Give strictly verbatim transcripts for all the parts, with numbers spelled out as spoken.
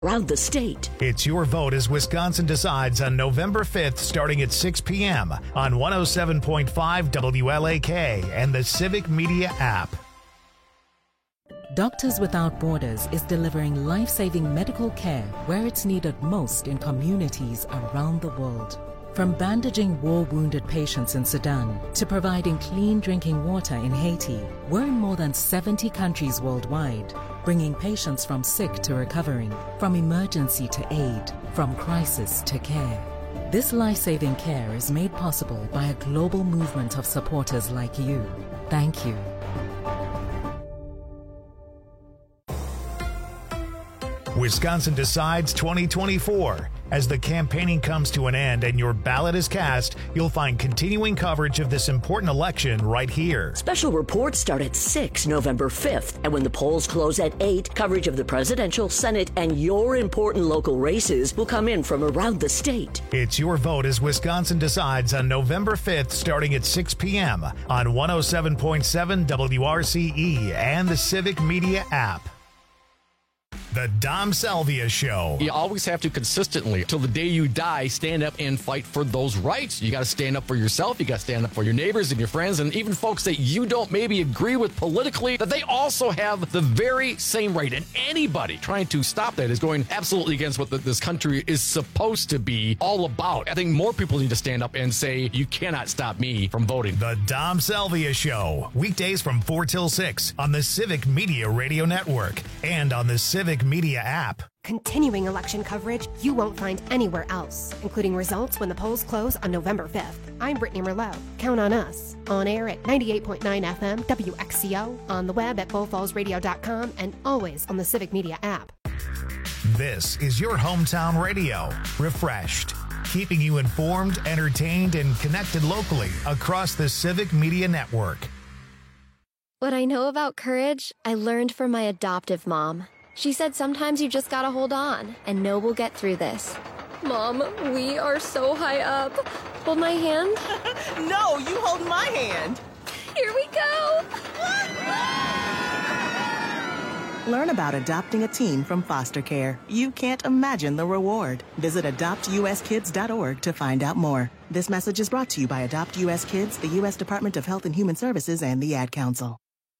around the state. It's Your Vote as Wisconsin Decides on November fifth starting at six p.m. on one oh seven point five W L A K and the Civic Media app. Doctors Without Borders is delivering life-saving medical care where it's needed most in communities around the world. From bandaging war-wounded patients in Sudan to providing clean drinking water in Haiti, we're in more than seventy countries worldwide, bringing patients from sick to recovering, from emergency to aid, from crisis to care. This life-saving care is made possible by a global movement of supporters like you. Thank you. Wisconsin Decides twenty twenty-four. As the campaigning comes to an end and your ballot is cast, you'll find continuing coverage of this important election right here. Special reports start at six November fifth, and when the polls close at eight, coverage of the presidential, Senate, and your important local races will come in from around the state. It's Your Vote as Wisconsin Decides on November fifth starting at six p.m. on one oh seven point seven W R C E and the Civic Media app. The Dom Salvia Show. You always have to consistently, till the day you die, stand up and fight for those rights. You got to stand up for yourself. You got to stand up for your neighbors and your friends and even folks that you don't maybe agree with politically, that they also have the very same right. And anybody trying to stop that is going absolutely against what the, this country is supposed to be all about. I think more people need to stand up and say, you cannot stop me from voting. The Dom Salvia Show. Weekdays from four till six on the Civic Media Radio Network and on the Civic Media app. Continuing election coverage you won't find anywhere else, including results when the polls close on November fifth. I'm Brittany Merlot. Count on us. On air at ninety-eight point nine F M W X C O, on the web at bull falls radio dot com, and always on the Civic Media app. This is your hometown radio, refreshed, keeping you informed, entertained, and connected locally across the Civic Media Network. What I know about courage, I learned from my adoptive mom. She said sometimes you just gotta hold on and know we'll get through this. Mom, we are so high up. Hold my hand. No, you hold my hand. Here we go. Learn about adopting a teen from foster care. You can't imagine the reward. Visit adopt u s kids dot org to find out more. This message is brought to you by Adopt U S Kids, the U S Department of Health and Human Services, and the Ad Council.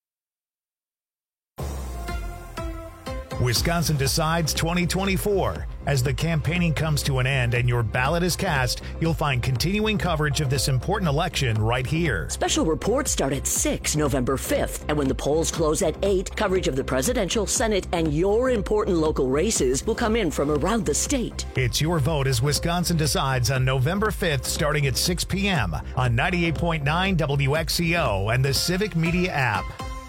Wisconsin Decides twenty twenty-four. As the campaigning comes to an end and your ballot is cast, you'll find continuing coverage of this important election right here. Special reports start at six November fifth, and when the polls close at eight, coverage of the presidential, Senate, and your important local races will come in from around the state. It's Your Vote as Wisconsin Decides on November fifth starting at six p.m. on ninety-eight point nine W X C O and the Civic Media app.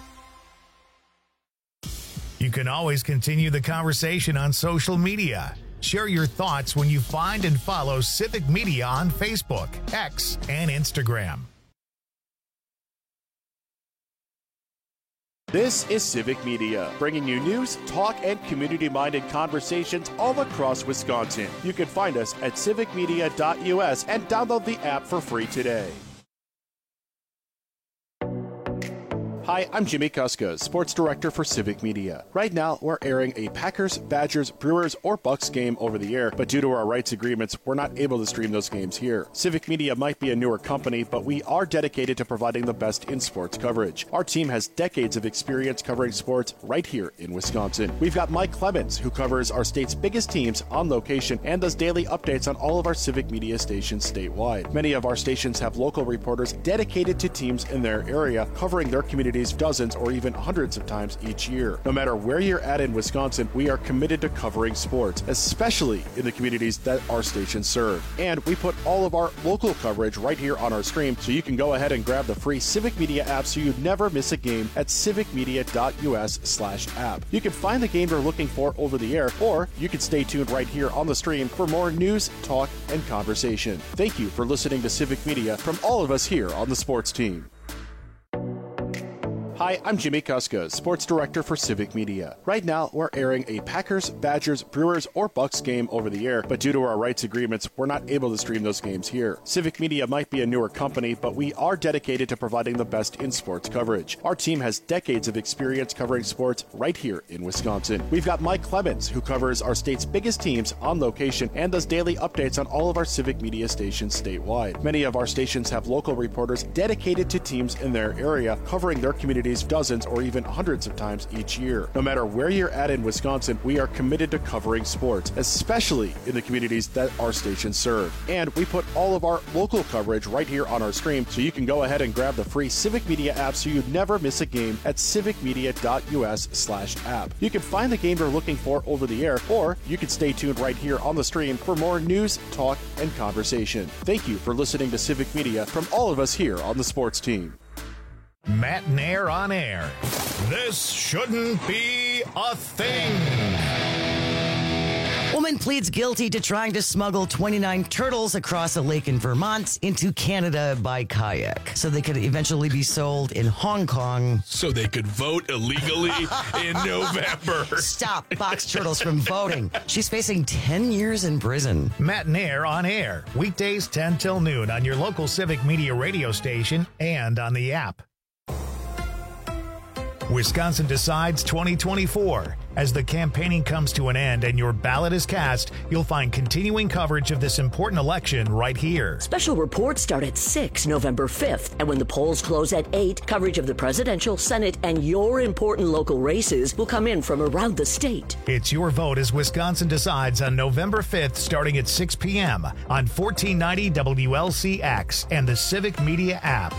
You can always continue the conversation on social media. Share your thoughts when you find and follow Civic Media on Facebook, X, and Instagram. This is Civic Media, bringing you news, talk, and community-minded conversations all across Wisconsin. You can find us at civic media dot u s and download the app for free today. Hi, I'm Jimmy Kuska, Sports Director for Civic Media. Right now, we're airing a Packers, Badgers, Brewers, or Bucks game over the air, but due to our rights agreements, we're not able to stream those games here. Civic Media might be a newer company, but we are dedicated to providing the best in sports coverage. Our team has decades of experience covering sports right here in Wisconsin. We've got Mike Clemens, who covers our state's biggest teams on location and does daily updates on all of our Civic Media stations statewide. Many of our stations have local reporters dedicated to teams in their area, covering their community dozens or even hundreds of times each year. No matter where you're at in Wisconsin, we are committed to covering sports, especially in the communities that our stations serve. And we put all of our local coverage right here on our stream, so you can go ahead and grab the free Civic Media app so you never miss a game at civic media dot u s slash app. You can find the game you're looking for over the air, or you can stay tuned right here on the stream for more news, talk, and conversation. Thank you for listening to Civic Media from all of us here on the sports team. Hi, I'm Jimmy Kuska, Sports Director for Civic Media. Right now, we're airing a Packers, Badgers, Brewers, or Bucks game over the air, but due to our rights agreements, we're not able to stream those games here. Civic Media might be a newer company, but we are dedicated to providing the best in sports coverage. Our team has decades of experience covering sports right here in Wisconsin. We've got Mike Clemens, who covers our state's biggest teams on location and does daily updates on all of our Civic Media stations statewide. Many of our stations have local reporters dedicated to teams in their area, covering their communities dozens or even hundreds of times each year. No matter where you're at in Wisconsin, we are committed to covering sports, especially in the communities that our stations serve. And we put all of our local coverage right here on our stream, so you can go ahead and grab the free Civic Media app so you never miss a game at civicmedia.us slash app. You can find the game you're looking for over the air, or you can stay tuned right here on the stream for more news, talk, and conversation. Thank you for listening to Civic Media from all of us here on the sports team. Matt Nair on air. This shouldn't be a thing. Woman pleads guilty to trying to smuggle twenty-nine turtles across a lake in Vermont into Canada by kayak so they could eventually be sold in Hong Kong. So they could vote illegally in November. Stop box turtles from voting. She's facing ten years in prison. Matt Nair on air. Weekdays ten till noon on your local Civic Media radio station and on the app. Wisconsin Decides twenty twenty-four. As the campaigning comes to an end and your ballot is cast, you'll find continuing coverage of this important election right here. Special reports start at six November fifth, and when the polls close at eight, coverage of the presidential, Senate, and your important local races will come in from around the state. It's your vote as Wisconsin Decides on November fifth, starting at six p.m. on fourteen ninety W L C X and the Civic Media app.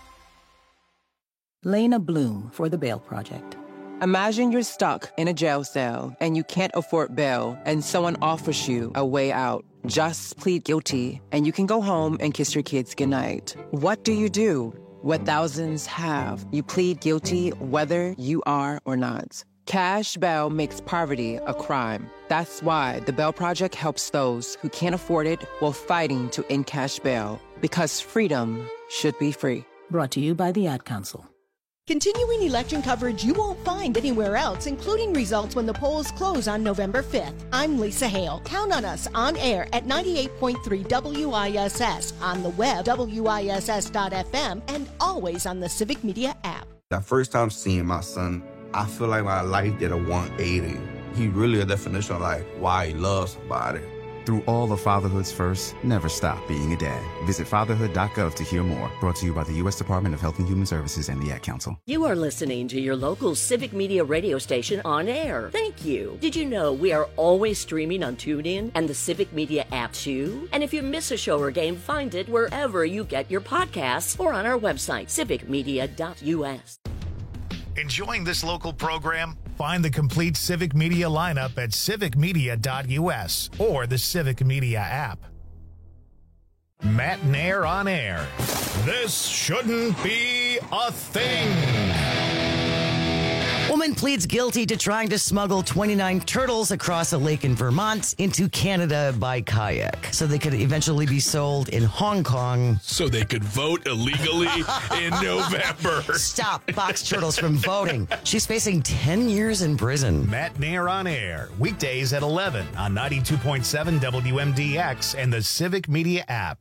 Lena Bloom for the Bail Project. Imagine you're stuck in a jail cell and you can't afford bail and someone offers you a way out. Just plead guilty and you can go home and kiss your kids goodnight. What do you do? What thousands have. You plead guilty whether you are or not. Cash bail makes poverty a crime. That's why the Bail Project helps those who can't afford it while fighting to end cash bail. Because freedom should be free. Brought to you by the Ad Council. Continuing election coverage you won't find anywhere else, including results when the polls close on November fifth. I'm Lisa Hale. Count on us on air at ninety-eight point three W I S S, on the web, W I S S dot F M, and always on the Civic Media app. The first time seeing my son, I feel like my life did a one eighty. He really a definition of like why he loves somebody. Through all of fatherhood's first, never stop being a dad. Visit fatherhood dot gov to hear more. Brought to you by the U S Department of Health and Human Services and the Ad Council. You are listening to your local Civic Media radio station on air. Thank you. Did you know we are always streaming on TuneIn and the Civic Media app too? And if you miss a show or game, find it wherever you get your podcasts or on our website, civic media dot U S. Enjoying this local program? Find the complete Civic Media lineup at civic media dot U S or the Civic Media app. Matt Nair on air. This shouldn't be a thing. Woman pleads guilty to trying to smuggle twenty-nine turtles across a lake in Vermont into Canada by kayak so they could eventually be sold in Hong Kong. So they could vote illegally in November. Stop box turtles from voting. She's facing ten years in prison. Matt Nair on air. Weekdays at eleven on ninety-two point seven W M D X and the Civic Media app.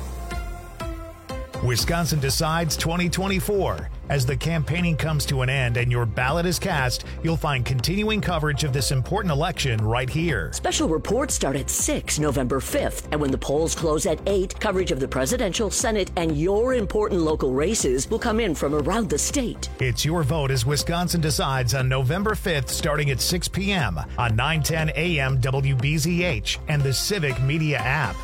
Wisconsin Decides twenty twenty-four. As the campaigning comes to an end and your ballot is cast, you'll find continuing coverage of this important election right here. Special reports start at six November fifth, and when the polls close at eight, coverage of the presidential, Senate, and your important local races will come in from around the state. It's your vote as Wisconsin Decides on November fifth, starting at six p.m. on nine ten A M W B Z H and the Civic Media app.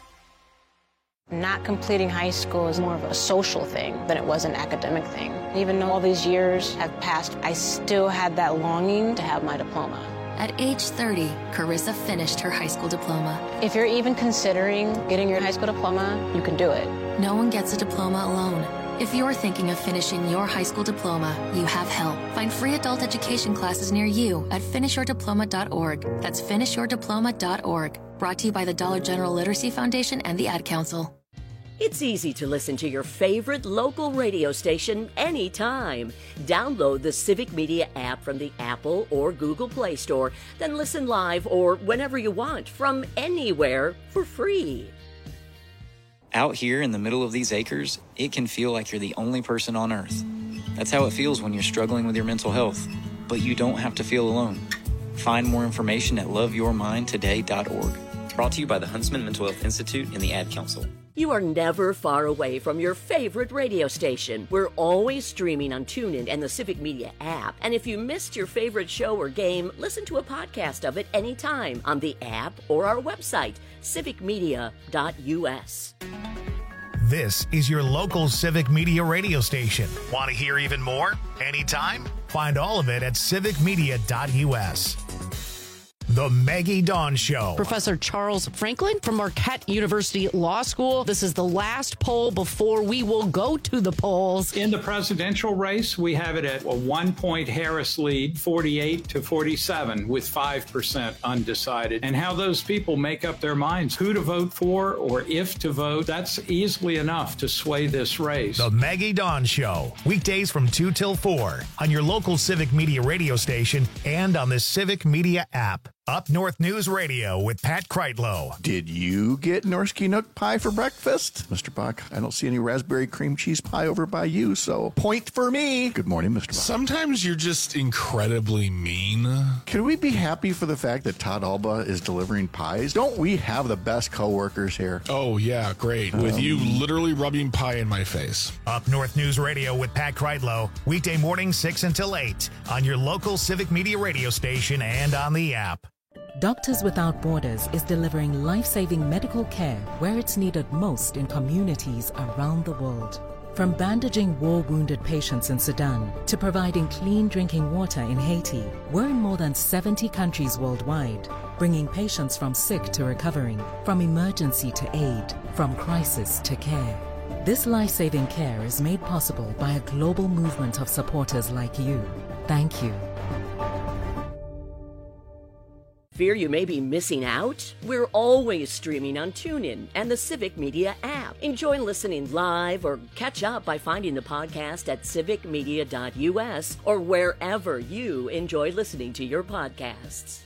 Not completing high school is more of a social thing than it was an academic thing. Even though all these years have passed, I still had that longing to have my diploma. At age thirty, Carissa finished her high school diploma. If you're even considering getting your high school diploma, you can do it. No one gets a diploma alone. If you're thinking of finishing your high school diploma, you have help. Find free adult education classes near you at finish your diploma dot org. That's finish your diploma dot org. Brought to you by the Dollar General Literacy Foundation and the Ad Council. It's easy to listen to your favorite local radio station anytime. Download the Civic Media app from the Apple or Google Play Store, then listen live or whenever you want from anywhere for free. Out here in the middle of these acres, it can feel like you're the only person on Earth. That's how it feels when you're struggling with your mental health. But you don't have to feel alone. Find more information at love your mind today dot org. Brought to you by the Huntsman Mental Health Institute and the Ad Council. You are never far away from your favorite radio station. We're always streaming on TuneIn and the Civic Media app. And if you missed your favorite show or game, listen to a podcast of it anytime on the app or our website, civic media dot u s. This is your local Civic Media radio station. Want to hear even more? Anytime? Find all of it at civic media dot u s. The Maggie Dawn Show. Professor Charles Franklin from Marquette University Law School. This is the last poll before we will go to the polls. In the presidential race, we have it at a one-point Harris lead, forty-eight to forty-seven, with five percent undecided. And how those people make up their minds, who to vote for or if to vote, that's easily enough to sway this race. The Maggie Dawn Show. Weekdays from two till four on your local Civic Media radio station and on the Civic Media app. Up North News Radio with Pat Kreitlow. Did you get Norsky Nook pie for breakfast? Mister Buck, I don't see any raspberry cream cheese pie over by you, so point for me. Good morning, Mister Buck. Sometimes you're just incredibly mean. Can we be happy for the fact that Todd Alba is delivering pies? Don't we have the best coworkers here? Oh, yeah, great. With um, you literally rubbing pie in my face. Up North News Radio with Pat Kreitlow. Weekday morning, six until eight on your local Civic Media radio station and on the app. Doctors Without Borders is delivering life-saving medical care where it's needed most in communities around the world. From bandaging war-wounded patients in Sudan to providing clean drinking water in Haiti, we're in more than seventy countries worldwide, bringing patients from sick to recovering, from emergency to aid, from crisis to care. This life-saving care is made possible by a global movement of supporters like you. Thank you. Fear you may be missing out? We're always streaming on TuneIn and the Civic Media app. Enjoy listening live or catch up by finding the podcast at civic media dot u s or wherever you enjoy listening to your podcasts.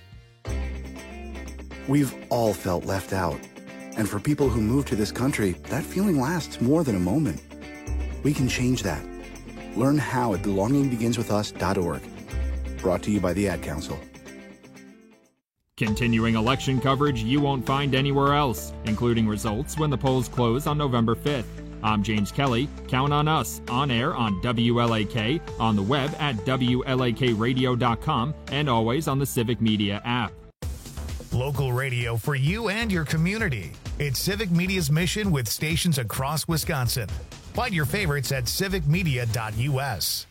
We've all felt left out. And for people who move to this country, that feeling lasts more than a moment. We can change that. Learn how at belonging begins with us dot org. Brought to you by the Ad Council. Continuing election coverage you won't find anywhere else, including results when the polls close on November fifth. I'm James Kelly. Count on us on air on W L A K, on the web at W L A K radio dot com, and always on the Civic Media app. Local radio for you and your community. It's Civic Media's mission with stations across Wisconsin. Find your favorites at civic media dot u s.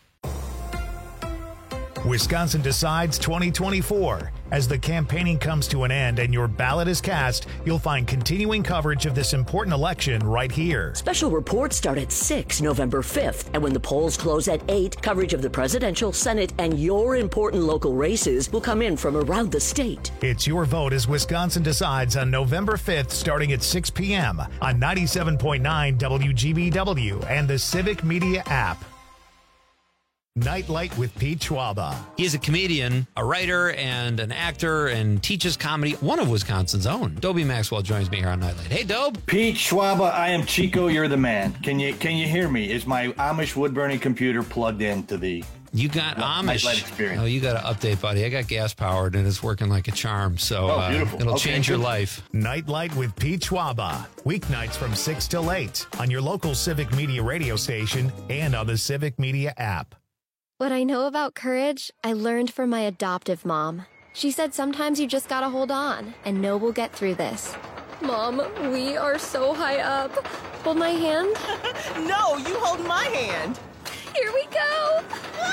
Wisconsin Decides twenty twenty-four. As the campaigning comes to an end and your ballot is cast, you'll find continuing coverage of this important election right here. Special reports start at six November fifth, and when the polls close at eight, coverage of the presidential, Senate, and your important local races will come in from around the state. It's your vote as Wisconsin Decides on November fifth starting at six p.m. on ninety-seven point nine W G B W and the Civic Media app. Nightlight with Pete Schwaba. He is a comedian, a writer, and an actor, and teaches comedy. One of Wisconsin's own. Dobie Maxwell joins me here on Nightlight. Hey, Dobe. Pete Schwaba, I am Chico. You're the man. Can you can you hear me? Is my Amish wood burning computer plugged into the? You got Amish. Nightlight experience. Oh, you got to update, buddy. I got gas powered, and it's working like a charm. So oh, beautiful. Uh, it'll okay, change good. your life. Nightlight with Pete Schwaba. Weeknights from six till eight on your local Civic Media radio station and on the Civic Media app. What I know about courage, I learned from my adoptive mom. She said sometimes you just gotta hold on and know we'll get through this. Mom, we are so high up. Hold my hand. No, you hold my hand. Here we go.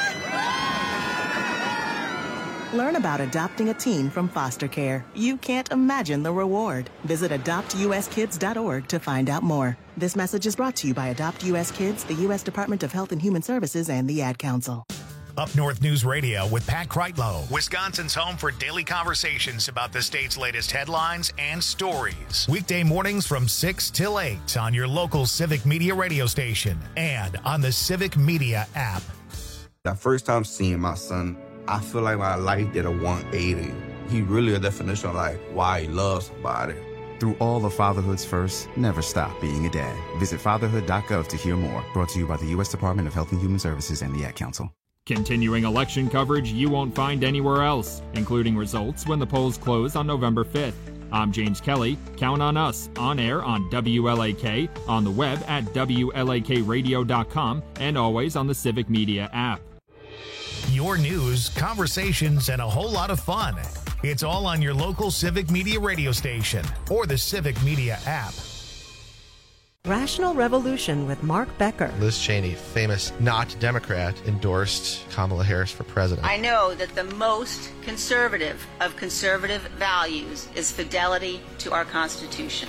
Learn about adopting a teen from foster care. You can't imagine the reward. Visit adopt u s kids dot org to find out more. This message is brought to you by Adopt U S Kids, the U S Department of Health and Human Services, and the Ad Council. Up North News Radio with Pat Kreitlow, Wisconsin's home for daily conversations about the state's latest headlines and stories. Weekday mornings from six till eight on your local Civic Media radio station and on the Civic Media app. That first time seeing my son, I feel like my life did a one eighty. He really a definition of like why he loves somebody. Through all of fatherhood's first, never stop being a dad. Visit fatherhood dot gov to hear more. Brought to you by the U S Department of Health and Human Services and the Ad Council. Continuing election coverage you won't find anywhere else, including results when the polls close on November fifth. I'm James Kelly. Count on us on air on W L A K, on the web at W L A K radio dot com, and always on the Civic Media app. Your news, conversations, and a whole lot of fun. It's all on your local Civic Media radio station or the Civic Media app. Rational Revolution with Mark Becker. Liz Cheney, famous not Democrat, endorsed Kamala Harris for president. I know that the most conservative of conservative values is fidelity to our Constitution.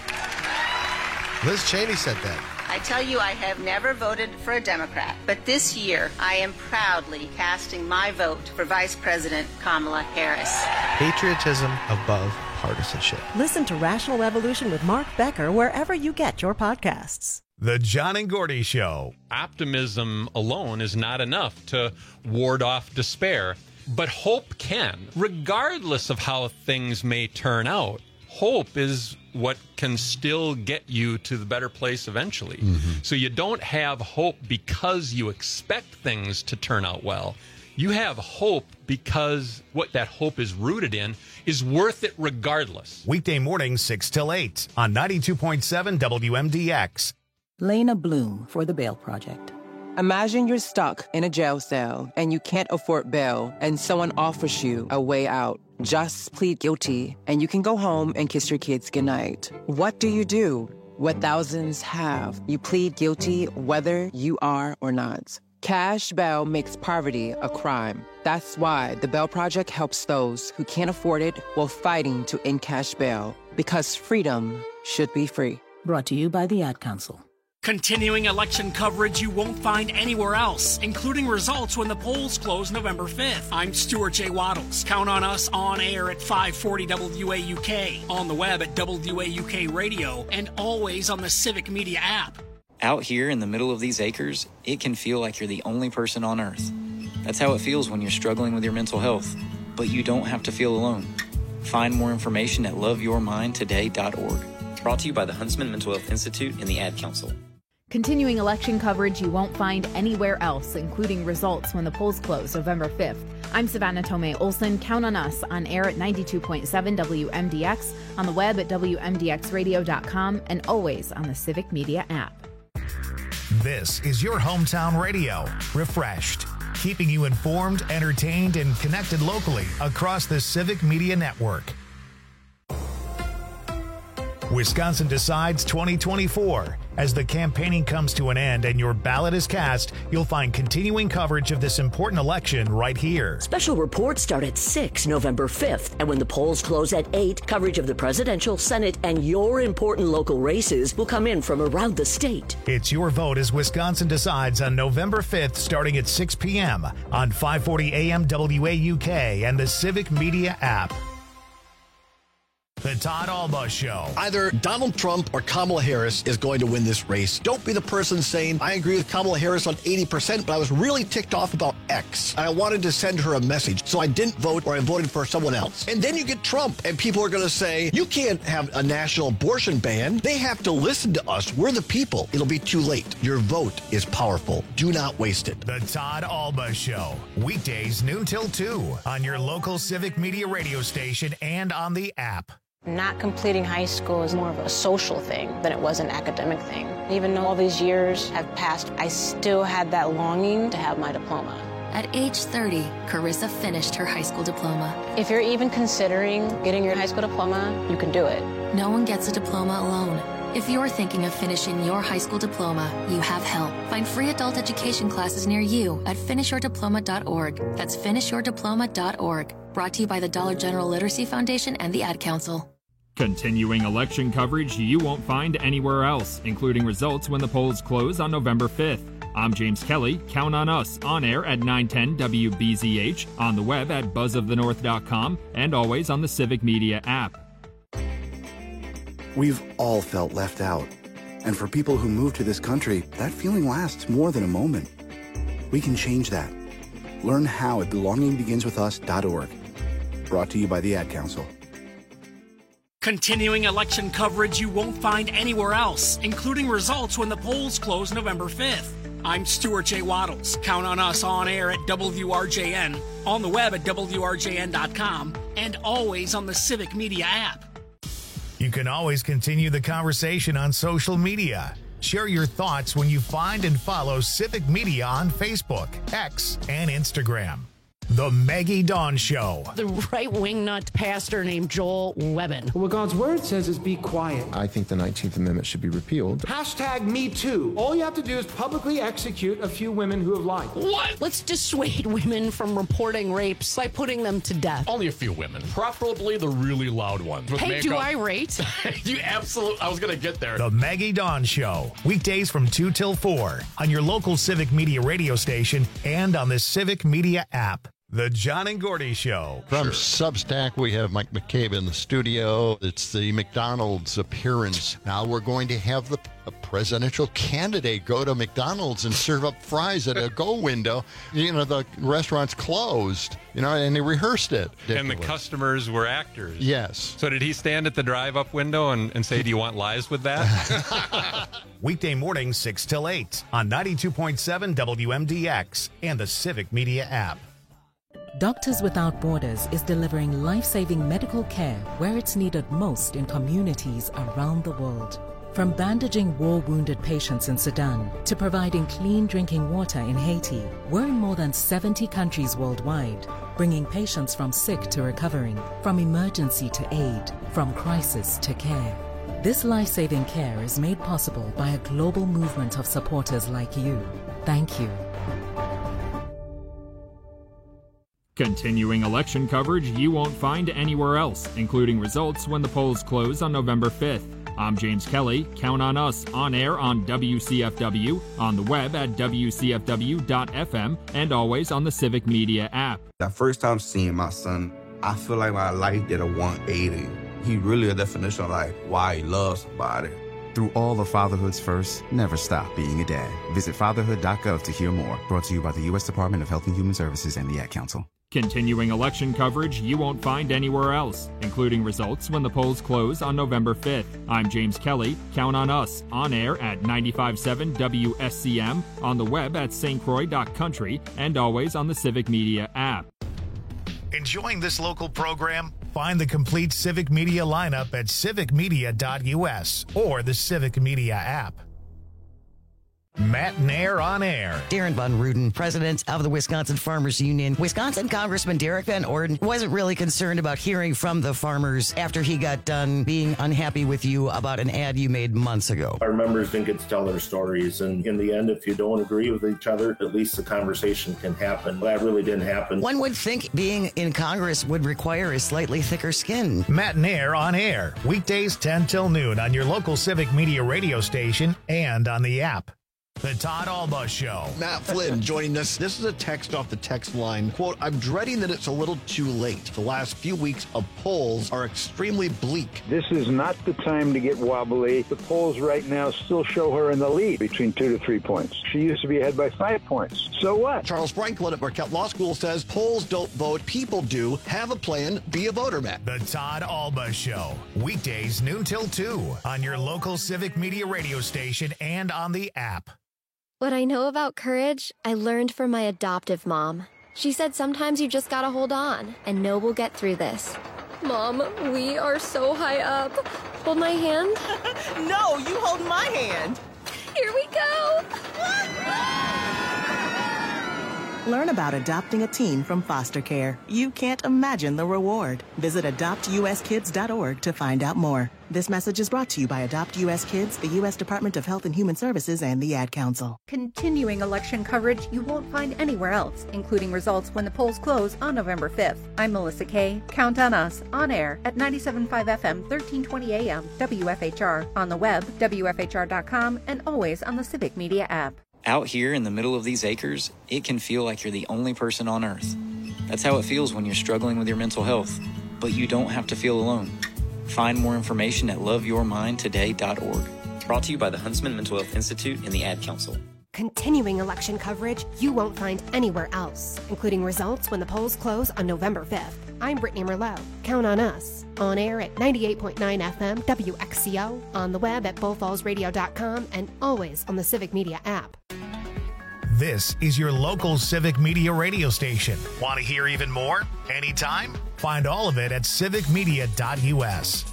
Liz Cheney said that. I tell you, I have never voted for a Democrat, but this year I am proudly casting my vote for Vice President Kamala Harris. Patriotism above partisanship. Listen to Rational Revolution with Mark Becker wherever you get your podcasts. The John and Gordy Show. Optimism alone is not enough to ward off despair, but hope can. Regardless of how things may turn out, hope is what can still get you to the better place eventually. Mm-hmm. So you don't have hope because you expect things to turn out well. You have hope because what that hope is rooted in is worth it regardless. Weekday mornings, six till eight on ninety-two point seven W M D X. Lena Bloom for the Bail Project. Imagine you're stuck in a jail cell and you can't afford bail and someone offers you a way out. Just plead guilty and you can go home and kiss your kids goodnight. What do you do? What thousands have. You plead guilty whether you are or not. Cash bail makes poverty a crime. That's why the Bail Project helps those who can't afford it while fighting to end cash bail. Because freedom should be free. Brought to you by the Ad Council. Continuing election coverage you won't find anywhere else, including results when the polls close November fifth. I'm Stuart J. Waddles. Count on us on air at five forty W A U K, on the web at W A U K Radio, and always on the Civic Media app. Out here in the middle of these acres, it can feel like you're the only person on earth. That's how it feels when you're struggling with your mental health. But you don't have to feel alone. Find more information at love your mind today dot org. Brought to you by the Huntsman Mental Health Institute and the Ad Council. Continuing election coverage you won't find anywhere else, including results when the polls close November fifth. I'm Savannah Tomei Olson. Count on us on air at ninety-two point seven W M D X, on the web at W M D X radio dot com, and always on the Civic Media app. This is your hometown radio, refreshed, keeping you informed, entertained, and connected locally across the Civic Media Network. Wisconsin Decides twenty twenty-four. As the campaigning comes to an end and your ballot is cast, you'll find continuing coverage of this important election right here. Special reports start at six November fifth, and when the polls close at eight, coverage of the presidential, Senate, and your important local races will come in from around the state. It's your vote as Wisconsin Decides on November fifth, starting at six p.m. on five forty A M W A U K and the Civic Media app. The Todd Alba Show. Either Donald Trump or Kamala Harris is going to win this race. Don't be the person saying, I agree with Kamala Harris on eighty percent, but I was really ticked off about X. And I wanted to send her a message, so I didn't vote or I voted for someone else. And then you get Trump, and people are going to say, you can't have a national abortion ban. They have to listen to us. We're the people. It'll be too late. Your vote is powerful. Do not waste it. The Todd Alba Show. Weekdays noon till two on your local Civic Media radio station and on the app. Not completing high school is more of a social thing than it was an academic thing. Even though all these years have passed, I still had that longing to have my diploma. At age thirty, Carissa finished her high school diploma. If you're even considering getting your high school diploma, you can do it. No one gets a diploma alone. If you're thinking of finishing your high school diploma, you have help. Find free adult education classes near you at finish your diploma dot org. That's finish your diploma dot org. Brought to you by the Dollar General Literacy Foundation and the Ad Council. Continuing election coverage you won't find anywhere else, including results when the polls close on November fifth. I'm James Kelly. Count on us on air at nine ten W B Z H, on the web at buzz of the north dot com, and always on the Civic Media app. We've all felt left out. And for people who move to this country, that feeling lasts more than a moment. We can change that. Learn how at belonging begins with us dot org. Brought to you by the Ad Council. Continuing election coverage you won't find anywhere else, including results when the polls close November fifth. I'm Stuart J. Waddles. Count on us on air at W R J N, on the web at W R J N dot com, and always on the Civic Media app. You can always continue the conversation on social media. Share your thoughts when you find and follow Civic Media on Facebook, X, and Instagram. The Maggie Dawn Show. The right-wing nut pastor named Joel Webbin. What God's word says is be quiet. I think the nineteenth Amendment should be repealed. Hashtag me too. All you have to do is publicly execute a few women who have lied. What? Let's dissuade women from reporting rapes by putting them to death. Only a few women, preferably the really loud ones. Hey, makeup. Do I rate? You absolutely, I was going to get there. The Maggie Dawn Show. Weekdays from two till four on your local Civic Media radio station and on the Civic Media app. The John and Gordy Show. From Substack, we have Mike McCabe in the studio. It's the McDonald's appearance. Now we're going to have the a presidential candidate go to McDonald's and serve up fries at a go window. You know, the restaurant's closed, you know, and they rehearsed it. Ridiculous. And the customers were actors. Yes. So did he stand at the drive-up window and, and say, do you want lies with that? Weekday mornings, six till eight on ninety-two point seven W M D X and the Civic Media app. Doctors Without Borders is delivering life-saving medical care where it's needed most in communities around the world. From bandaging war-wounded patients in Sudan to providing clean drinking water in Haiti, we're in more than seventy countries worldwide, bringing patients from sick to recovering, from emergency to aid, from crisis to care. This life-saving care is made possible by a global movement of supporters like you. Thank you. Continuing election coverage you won't find anywhere else, including results when the polls close on November fifth. I'm James Kelly. Count on us on air on W C F W, on the web at W C F W dot F M, and always on the Civic Media app. That first time seeing my son, I feel like my life did a one eighty. He really a definition of like why he loves somebody. Through all of fatherhood's first, never stop being a dad. Visit fatherhood dot gov to hear more. Brought to you by the U S Department of Health and Human Services and the Ad Council. Continuing election coverage you won't find anywhere else, including results when the polls close on November fifth. I'm James Kelly. Count on us on air at ninety-five point seven W S C M, on the web at S T Croix dot country, and always on the Civic Media app. Enjoying this local program? Find the complete Civic Media lineup at civic media dot U S or the Civic Media app. Matt Nair on air. Darren Von Ruden, president of the Wisconsin Farmers Union. Wisconsin Congressman Derek Van Orden wasn't really concerned about hearing from the farmers after he got done being unhappy with you about an ad you made months ago. Our members didn't get to tell their stories, and in the end, if you don't agree with each other, at least the conversation can happen. That really didn't happen. One would think being in Congress would require a slightly thicker skin. Matt Nair on air. Weekdays ten till noon on your local Civic Media radio station and on the app. The Todd Alba Show. Matt Flynn joining us. This is a text off the text line. Quote, I'm dreading that it's a little too late. The last few weeks of polls are extremely bleak. This is not the time to get wobbly. The polls right now still show her in the lead between two to three points. She used to be ahead by five points. So what? Charles Franklin at Marquette Law School says polls don't vote, people do. Have a plan, be a voter, Matt. The Todd Alba Show. Weekdays noon till two on your local Civic Media radio station and on the app. What I know about courage, I learned from my adoptive mom. She said sometimes you just gotta hold on and know we'll get through this. Mom, we are so high up. Hold my hand. No, you hold my hand. Here we go. Learn about adopting a teen from foster care. You can't imagine the reward. Visit adopt U S kids dot org to find out more. This message is brought to you by Adopt U S Kids, the U S Department of Health and Human Services, and the Ad Council. Continuing election coverage you won't find anywhere else, including results when the polls close on November fifth. I'm Melissa Kay. Count on us on air at ninety-seven point five F M, thirteen twenty A M, W F H R, on the web, W F H R dot com, and always on the Civic Media app. Out here in the middle of these acres, it can feel like you're the only person on Earth. That's how it feels when you're struggling with your mental health. But you don't have to feel alone. Find more information at love your mind today dot org. Brought to you by the Huntsman Mental Health Institute and the Ad Council. Continuing election coverage you won't find anywhere else, including results when the polls close on November fifth. I'm Brittany Merlot. Count on us. On air at ninety-eight point nine F M W X C O, on the web at bull falls radio dot com, and always on the Civic Media app. This is your local Civic Media radio station. Want to hear even more? Anytime? Find all of it at civic media dot U S.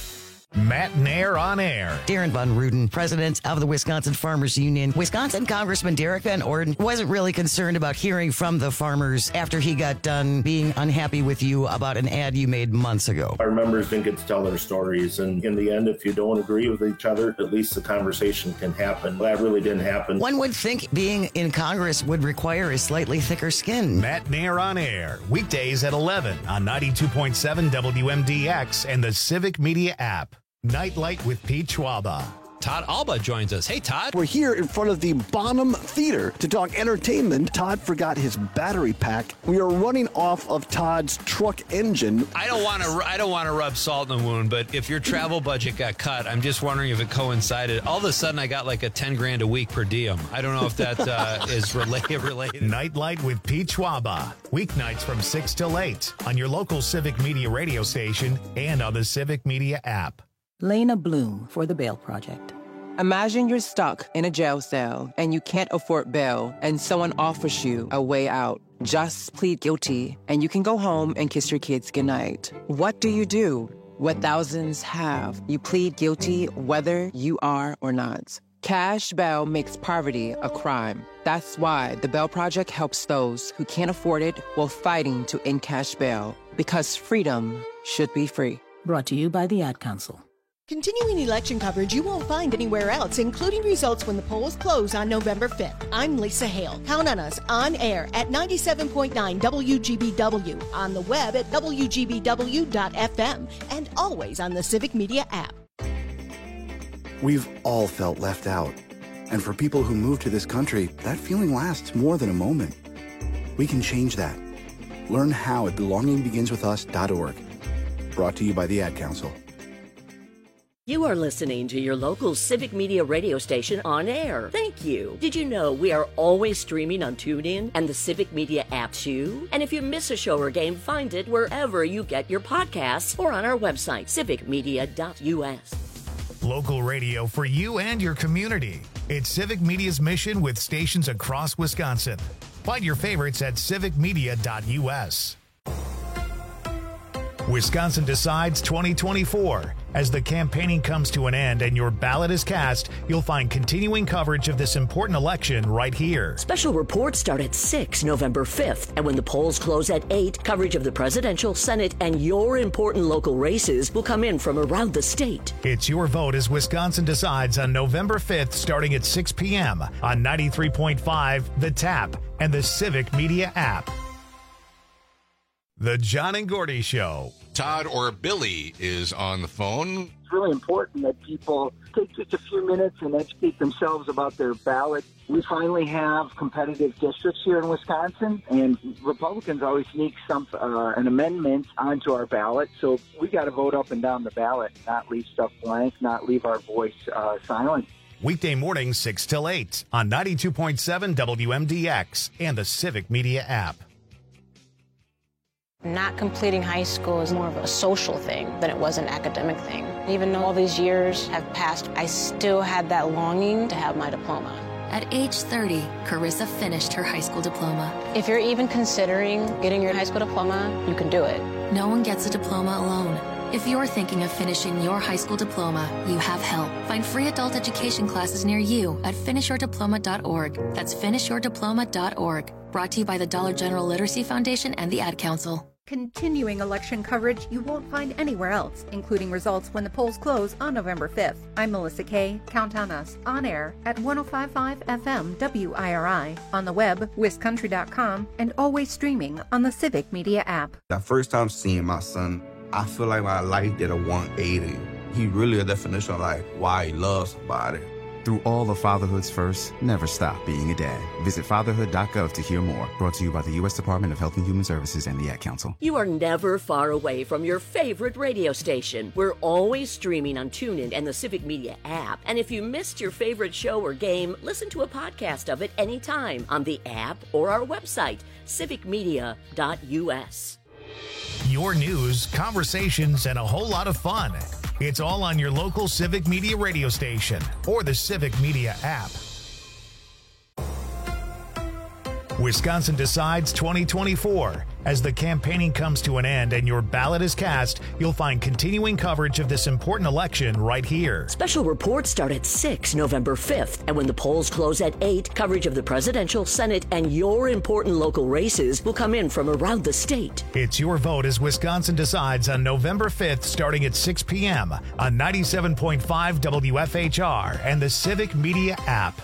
Matt Nair on air. Darren Von Ruden, president of the Wisconsin Farmers Union. Wisconsin Congressman Derek Van Orden wasn't really concerned about hearing from the farmers after he got done being unhappy with you about an ad you made months ago. Our members didn't get to tell their stories, and in the end, if you don't agree with each other, at least the conversation can happen. That really didn't happen. One would think being in Congress would require a slightly thicker skin. Matt Nair on air, weekdays at eleven on ninety-two point seven W M D X and the Civic Media app. Nightlight with Pete Schwaba. Todd Alba joins us. Hey, Todd. We're here in front of the Bonham Theater to talk entertainment. Todd forgot his battery pack. We are running off of Todd's truck engine. I don't want to. I don't want to rub salt in the wound, but if your travel budget got cut, I'm just wondering if it coincided. All of a sudden, I got like a ten grand a week per diem. I don't know if that uh, is related. Related. Nightlight with Pete Schwaba. Weeknights from six till eight on your local Civic Media radio station and on the Civic Media app. Lena Bloom for the Bail Project. Imagine you're stuck in a jail cell and you can't afford bail and someone offers you a way out. Just plead guilty and you can go home and kiss your kids goodnight. What do you do? What thousands have. You plead guilty whether you are or not. Cash bail makes poverty a crime. That's why the Bail Project helps those who can't afford it while fighting to end cash bail. Because freedom should be free. Brought to you by the Ad Council. Continuing election coverage you won't find anywhere else, including results when the polls close on November fifth. I'm Lisa Hale. Count on us on air at ninety-seven point nine W G B W, on the web at W G B W dot F M, and always on the Civic Media app. We've all felt left out. And for people who move to this country, that feeling lasts more than a moment. We can change that. Learn how at belonging begins with us dot org. Brought to you by the Ad Council. You are listening to your local Civic Media radio station on air. Thank you. Did you know we are always streaming on TuneIn and the Civic Media app too? And if you miss a show or game, find it wherever you get your podcasts or on our website, civic media dot U S. Local radio for you and your community. It's Civic Media's mission with stations across Wisconsin. Find your favorites at civic media dot U S. Wisconsin Decides twenty twenty-four. As the campaigning comes to an end and your ballot is cast, you'll find continuing coverage of this important election right here. Special reports start at six November fifth, and when the polls close at eight, coverage of the presidential, Senate, and your important local races will come in from around the state. It's your vote as Wisconsin Decides on November fifth, starting at six p.m. on ninety-three point five, The Tap, and the Civic Media app. The John and Gordy Show. Todd or Billy is on the phone. It's really important that people take just a few minutes and educate themselves about their ballot. We finally have competitive districts here in Wisconsin, and Republicans always sneak some uh, an amendment onto our ballot. So we got to vote up and down the ballot, not leave stuff blank, not leave our voice uh, silent. Weekday mornings, six till eight on ninety-two point seven W M D X and the Civic Media app. Not completing high school is more of a social thing than it was an academic thing. Even though all these years have passed, I still had that longing to have my diploma. At age thirty, Carissa finished her high school diploma. If you're even considering getting your high school diploma, you can do it. No one gets a diploma alone. If you're thinking of finishing your high school diploma, you have help. Find free adult education classes near you at finish your diploma dot org. That's finish your diploma dot org. Brought to you by the Dollar General Literacy Foundation and the Ad Council. Continuing election coverage you won't find anywhere else, including results when the polls close on November fifth. I'm Melissa Kay. Count on us on air at one oh five point five F M W I R I, on the web, wis country dot com, and always streaming on the Civic Media app. That first time seeing my son, I feel like my life did a one eighty. He really a definition of like why he loves somebody. Through all of fatherhood's first, never stop being a dad. Visit fatherhood dot gov to hear more. Brought to you by the U S Department of Health and Human Services and the Ad Council. You are never far away from your favorite radio station. We're always streaming on TuneIn and the Civic Media app. And if you missed your favorite show or game, listen to a podcast of it anytime on the app or our website, civic media dot u s. Your news, conversations, and a whole lot of fun. It's all on your local Civic Media radio station or the Civic Media app. Wisconsin Decides twenty twenty-four. As the campaigning comes to an end and your ballot is cast, you'll find continuing coverage of this important election right here. Special reports start at six, November fifth. And when the polls close at eight, coverage of the presidential, Senate, and your important local races will come in from around the state. It's Your Vote as Wisconsin Decides on November fifth, starting at six p.m. on ninety-seven point five W F H R and the Civic Media app.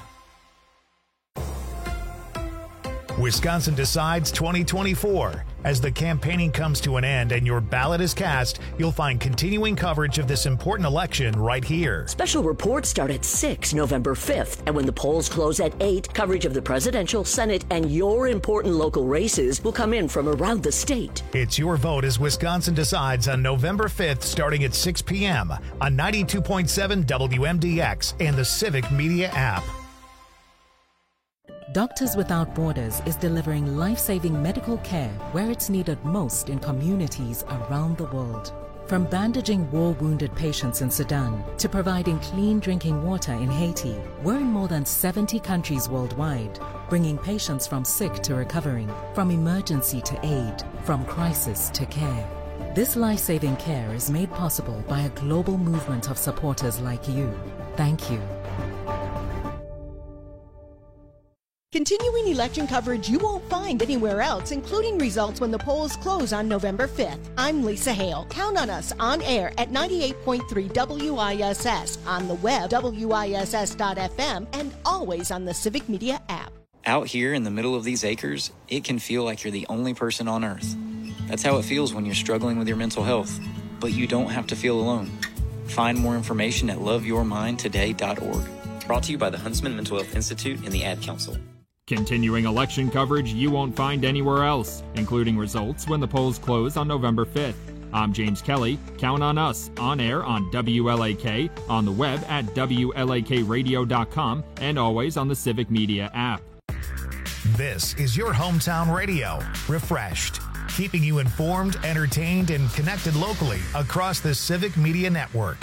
Wisconsin Decides twenty twenty-four. As the campaigning comes to an end and your ballot is cast, you'll find continuing coverage of this important election right here. Special reports start at six, November fifth. And when the polls close at eight, coverage of the presidential, Senate, and your important local races will come in from around the state. It's Your Vote as Wisconsin Decides on November fifth, starting at six p.m. on ninety-two point seven W M D X and the Civic Media app. Doctors Without Borders is delivering life-saving medical care where it's needed most in communities around the world. From bandaging war-wounded patients in Sudan to providing clean drinking water in Haiti, we're in more than seventy countries worldwide, bringing patients from sick to recovering, from emergency to aid, from crisis to care. This life-saving care is made possible by a global movement of supporters like you. Thank you. Continuing election coverage you won't find anywhere else, including results when the polls close on November fifth. I'm Lisa Hale. Count on us on air at ninety-eight point three W I S S, on the web, W I S S dot F M, and always on the Civic Media app. Out here in the middle of these acres, it can feel like you're the only person on earth. That's how it feels when you're struggling with your mental health. But you don't have to feel alone. Find more information at love your mind today dot org. Brought to you by the Huntsman Mental Health Institute and the Ad Council. Continuing election coverage you won't find anywhere else, including results when the polls close on November fifth. I'm James Kelly. Count on us on air on W L A K, on the web at W L A K radio dot com, and always on the Civic Media app. This is your hometown radio, refreshed, keeping you informed, entertained, and connected locally across the Civic Media Network.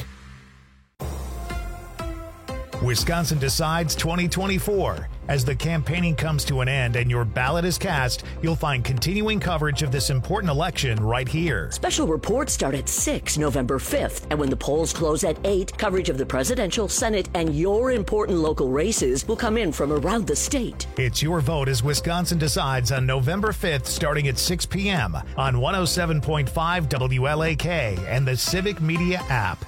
Wisconsin Decides twenty twenty-four. As the campaigning comes to an end and your ballot is cast, you'll find continuing coverage of this important election right here. Special reports start at six, November fifth. And when the polls close at eight, coverage of the presidential, Senate, and your important local races will come in from around the state. It's Your Vote as Wisconsin Decides on November fifth, starting at six p.m. on one oh seven point five W L A K and the Civic Media app.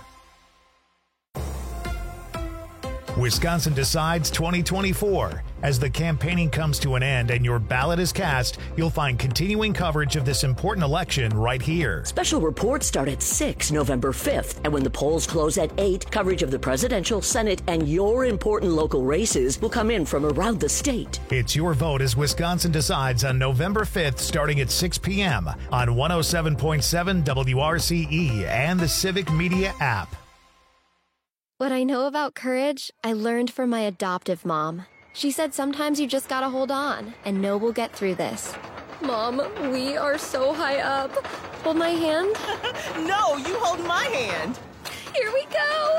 Wisconsin Decides twenty twenty-four. As the campaigning comes to an end and your ballot is cast, you'll find continuing coverage of this important election right here. Special reports start at six, November fifth. And when the polls close at eight, coverage of the presidential, Senate, and your important local races will come in from around the state. It's Your Vote as Wisconsin Decides on November fifth, starting at six p.m. on one oh seven point seven W R C E and the Civic Media app. What I know about courage, I learned from my adoptive mom. She said sometimes you just gotta hold on and know we'll get through this. Mom, we are so high up. Hold my hand. No, you hold my hand. Here we go.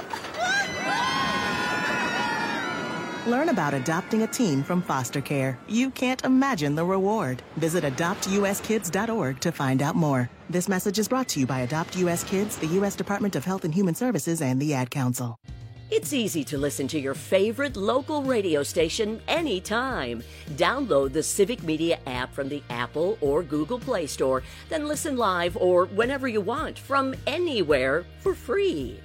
Learn about adopting a teen from foster care. You can't imagine the reward. Visit adopt U S kids dot org to find out more. This message is brought to you by Adopt U S Kids, the U S Department of Health and Human Services, and the Ad Council. It's easy to listen to your favorite local radio station anytime. Download the Civic Media app from the Apple or Google Play Store, then listen live or whenever you want from anywhere for free.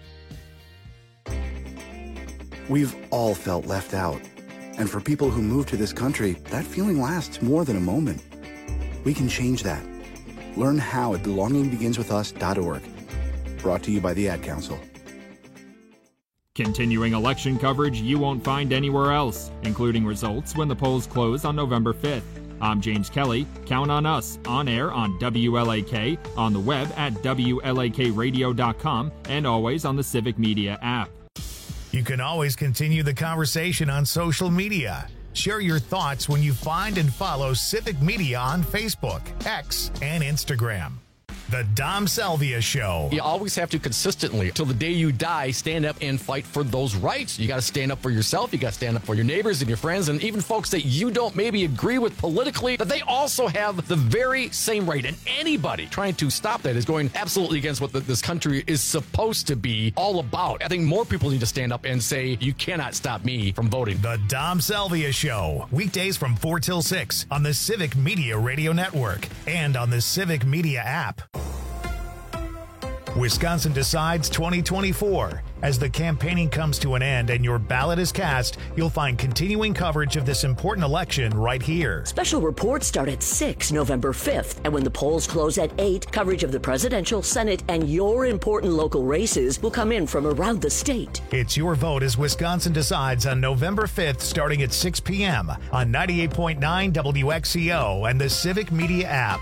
We've all felt left out. And for people who move to this country, that feeling lasts more than a moment. We can change that. Learn how at belonging begins with us dot org. Brought to you by the Ad Council. Continuing election coverage you won't find anywhere else, including results when the polls close on November fifth. I'm James Kelly. Count on us on air on W L A K, on the web at W L A K radio dot com, and always on the Civic Media app. You can always continue the conversation on social media. Share your thoughts when you find and follow Civic Media on Facebook, X, and Instagram. The Dom Salvia Show. You always have to consistently, till the day you die, stand up and fight for those rights. You got to stand up for yourself. You got to stand up for your neighbors and your friends and even folks that you don't maybe agree with politically, that they also have the very same right. And anybody trying to stop that is going absolutely against what the, this country is supposed to be all about. I think more people need to stand up and say, you cannot stop me from voting. The Dom Salvia Show. Weekdays from four till six on the Civic Media Radio Network and on the Civic Media app. Wisconsin Decides twenty twenty-four. As the campaigning comes to an end and your ballot is cast, you'll find continuing coverage of this important election right here. Special reports start at six November fifth, and when the polls close at eight, coverage of the presidential, Senate, and your important local races will come in from around the state. It's Your Vote as Wisconsin Decides on November fifth starting at six p.m. on ninety-eight point nine W X C O and the Civic Media app.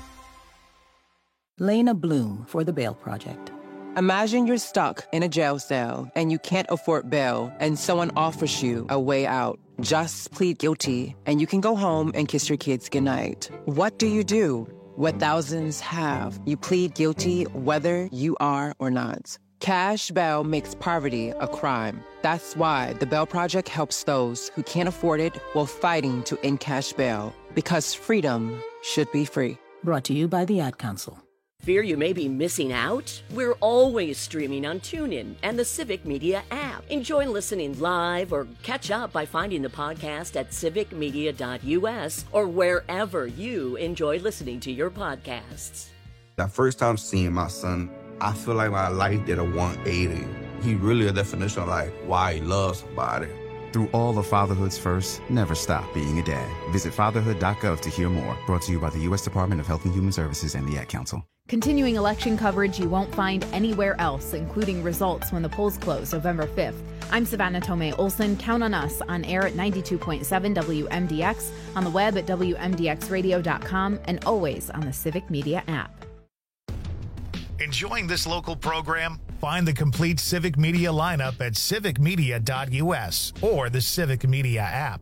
Lena Bloom for the Bail Project. Imagine you're stuck in a jail cell and you can't afford bail and someone offers you a way out. Just plead guilty and you can go home and kiss your kids goodnight. What do you do? What thousands have. You plead guilty whether you are or not. Cash bail makes poverty a crime. That's why the Bail Project helps those who can't afford it while fighting to end cash bail. Because freedom should be free. Brought to you by the Ad Council. Fear you may be missing out? We're always streaming on TuneIn and the Civic Media app. Enjoy listening live or catch up by finding the podcast at civic media dot U S or wherever you enjoy listening to your podcasts. That first time seeing my son, I feel like my life did a one eighty. He really a definition of like why he loves somebody. Through all of fatherhood's first, never stop being a dad. Visit fatherhood dot gov to hear more. Brought to you by the U S Department of Health and Human Services and the Ad Council. Continuing election coverage you won't find anywhere else, including results when the polls close November fifth. I'm Savannah Tomei Olson. Count on us on air at ninety-two point seven W M D X, on the web at W M D X radio dot com, and always on the Civic Media app. Enjoying this local program? Find the complete Civic Media lineup at civic media dot U S or the Civic Media app.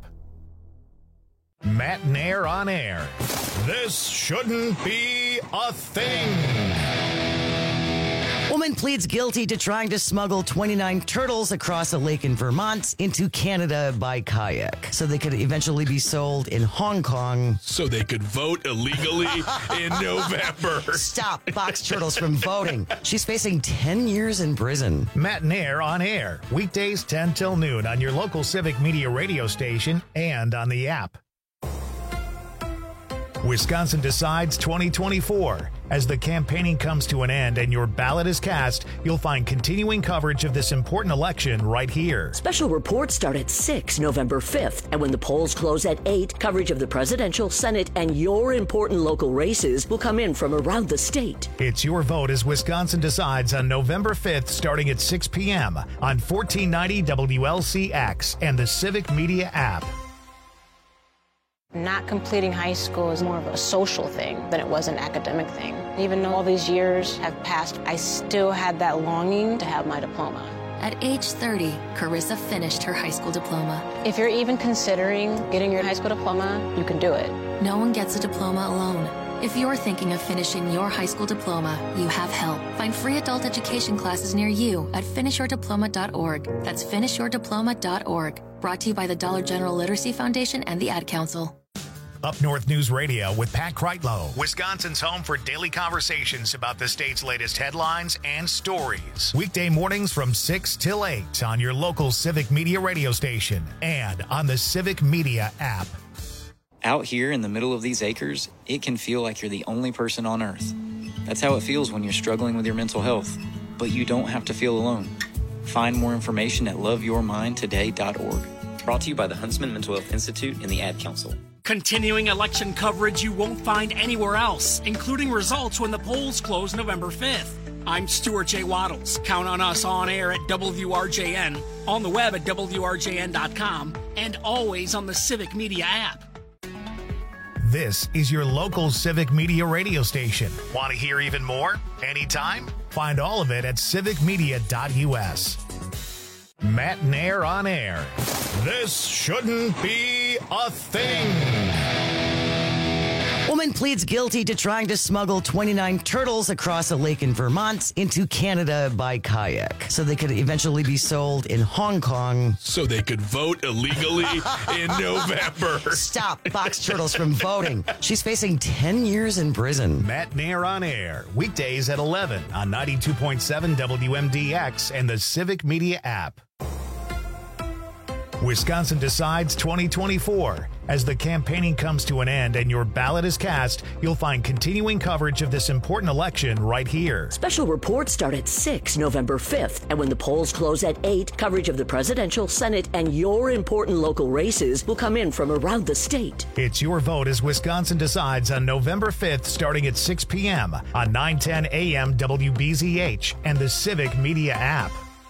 Matt Nair on air. This shouldn't be a thing. Woman pleads guilty to trying to smuggle twenty-nine turtles across a lake in Vermont into Canada by kayak so they could eventually be sold in Hong Kong. So they could vote illegally in November. Stop box turtles from voting. She's facing ten years in prison. Matt Nair on air. Weekdays ten till noon on your local Civic Media radio station and on the app. Wisconsin Decides twenty twenty-four. As the campaigning comes to an end and your ballot is cast, you'll find continuing coverage of this important election right here. Special reports start at six November fifth, and when the polls close at eight, coverage of the presidential, Senate, and your important local races will come in from around the state. It's Your Vote as Wisconsin Decides on November fifth starting at six p.m. on fourteen ninety W L C X and the Civic Media app. Not completing high school is more of a social thing than it was an academic thing. Even though all these years have passed, I still had that longing to have my diploma. At age thirty, Carissa finished her high school diploma. If you're even considering getting your high school diploma, you can do it. No one gets a diploma alone. If you're thinking of finishing your high school diploma, you have help. Find free adult education classes near you at finish your diploma dot org. That's finish your diploma dot org. Brought to you by the Dollar General Literacy Foundation and the Ad Council. Up North News Radio with Pat Kreitlow, Wisconsin's home for daily conversations about the state's latest headlines and stories. Weekday mornings from six till eight on your local Civic Media radio station and on the Civic Media app. Out here in the middle of these acres, it can feel like you're the only person on earth. That's how it feels when you're struggling with your mental health. But you don't have to feel alone. Find more information at love your mind today dot org. Brought to you by the Huntsman Mental Health Institute and the Ad Council. Continuing election coverage you won't find anywhere else, including results when the polls close November fifth. I'm Stuart J. Waddles. Count on us on air at W R J N, on the web at W R J N dot com, and always on the Civic Media app. This is your local Civic Media radio station. Want to hear even more? Anytime? Find all of it at civic media dot U S. Matt and Air on air. This shouldn't be a thing. Woman pleads guilty to trying to smuggle twenty-nine turtles across a lake in Vermont into Canada by kayak so they could eventually be sold in Hong Kong. So they could vote illegally in November. Stop box turtles from voting. She's facing ten years in prison. Matt and Air on air. Weekdays at eleven on ninety-two point seven W M D X and the Civic Media app. Wisconsin Decides twenty twenty-four. As the campaigning comes to an end and your ballot is cast, you'll find continuing coverage of this important election right here. Special reports start at six November fifth, and when the polls close at eight, coverage of the presidential, Senate, and your important local races will come in from around the state. It's your vote as Wisconsin Decides on November fifth starting at six p.m. on nine ten a.m. W B Z H and the Civic Media app.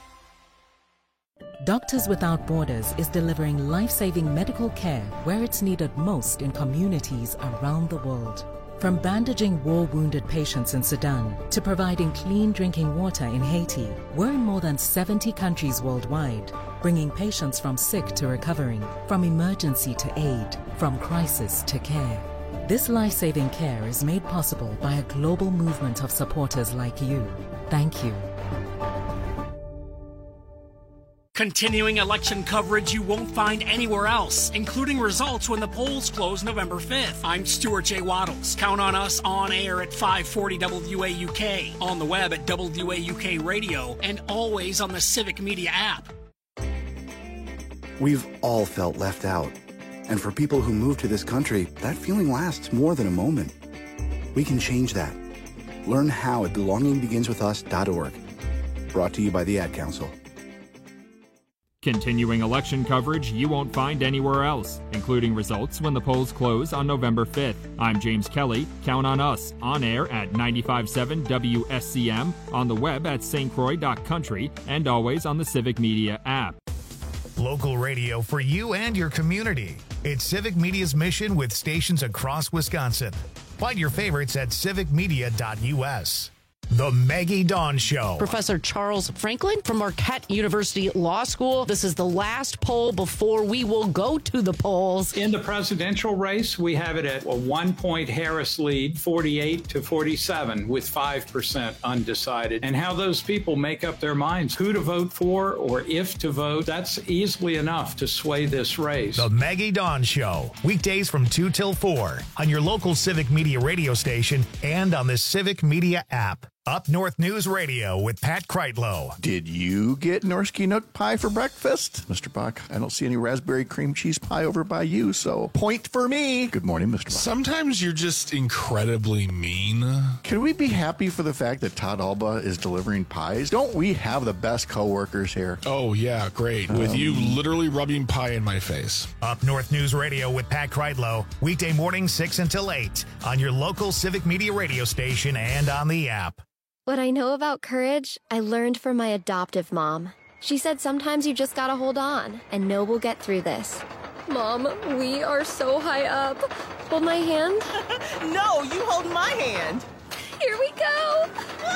Doctors Without Borders is delivering life-saving medical care where it's needed most in communities around the world. From bandaging war-wounded patients in Sudan to providing clean drinking water in Haiti, we're in more than seventy countries worldwide, bringing patients from sick to recovering, from emergency to aid, from crisis to care. This life-saving care is made possible by a global movement of supporters like you. Thank you. Continuing election coverage you won't find anywhere else, including results when the polls close November fifth. I'm Stuart J. Waddles. Count on us on air at five forty W A U K, on the web at W A U K Radio, and always on the Civic Media app. We've all felt left out. And for people who move to this country, that feeling lasts more than a moment. We can change that. Learn how at belonging begins with us dot org. Brought to you by the Ad Council. Continuing election coverage you won't find anywhere else, including results when the polls close on November fifth. I'm James Kelly. Count on us on air at ninety-five point seven W S C M, on the web at S T Croix dot country, and always on the Civic Media app. Local radio for you and your community. It's Civic Media's mission with stations across Wisconsin. Find your favorites at civic media dot U S. The Maggie Dawn Show. Professor Charles Franklin from Marquette University Law School. This is the last poll before we will go to the polls. In the presidential race, we have it at a one-point Harris lead, forty-eight to forty-seven, with five percent undecided. And how those people make up their minds, who to vote for or if to vote, that's easily enough to sway this race. The Maggie Dawn Show. Weekdays from two till four on your local Civic Media radio station and on the Civic Media app. Up North News Radio with Pat Kreitlow. Did you get Norski Nook pie for breakfast? Mister Bach, I don't see any raspberry cream cheese pie over by you, so point for me. Good morning, Mister Bach. Sometimes you're just incredibly mean. Can we be happy for the fact that Todd Alba is delivering pies? Don't we have the best coworkers here? Oh, yeah, great. Um, with you literally rubbing pie in my face. Up North News Radio with Pat Kreitlow. Weekday morning, six until eight on your local Civic Media radio station and on the app. What I know about courage, I learned from my adoptive mom. She said sometimes you just gotta hold on and know we'll get through this. Mom, we are so high up. Hold my hand. No, you hold my hand. Here we go.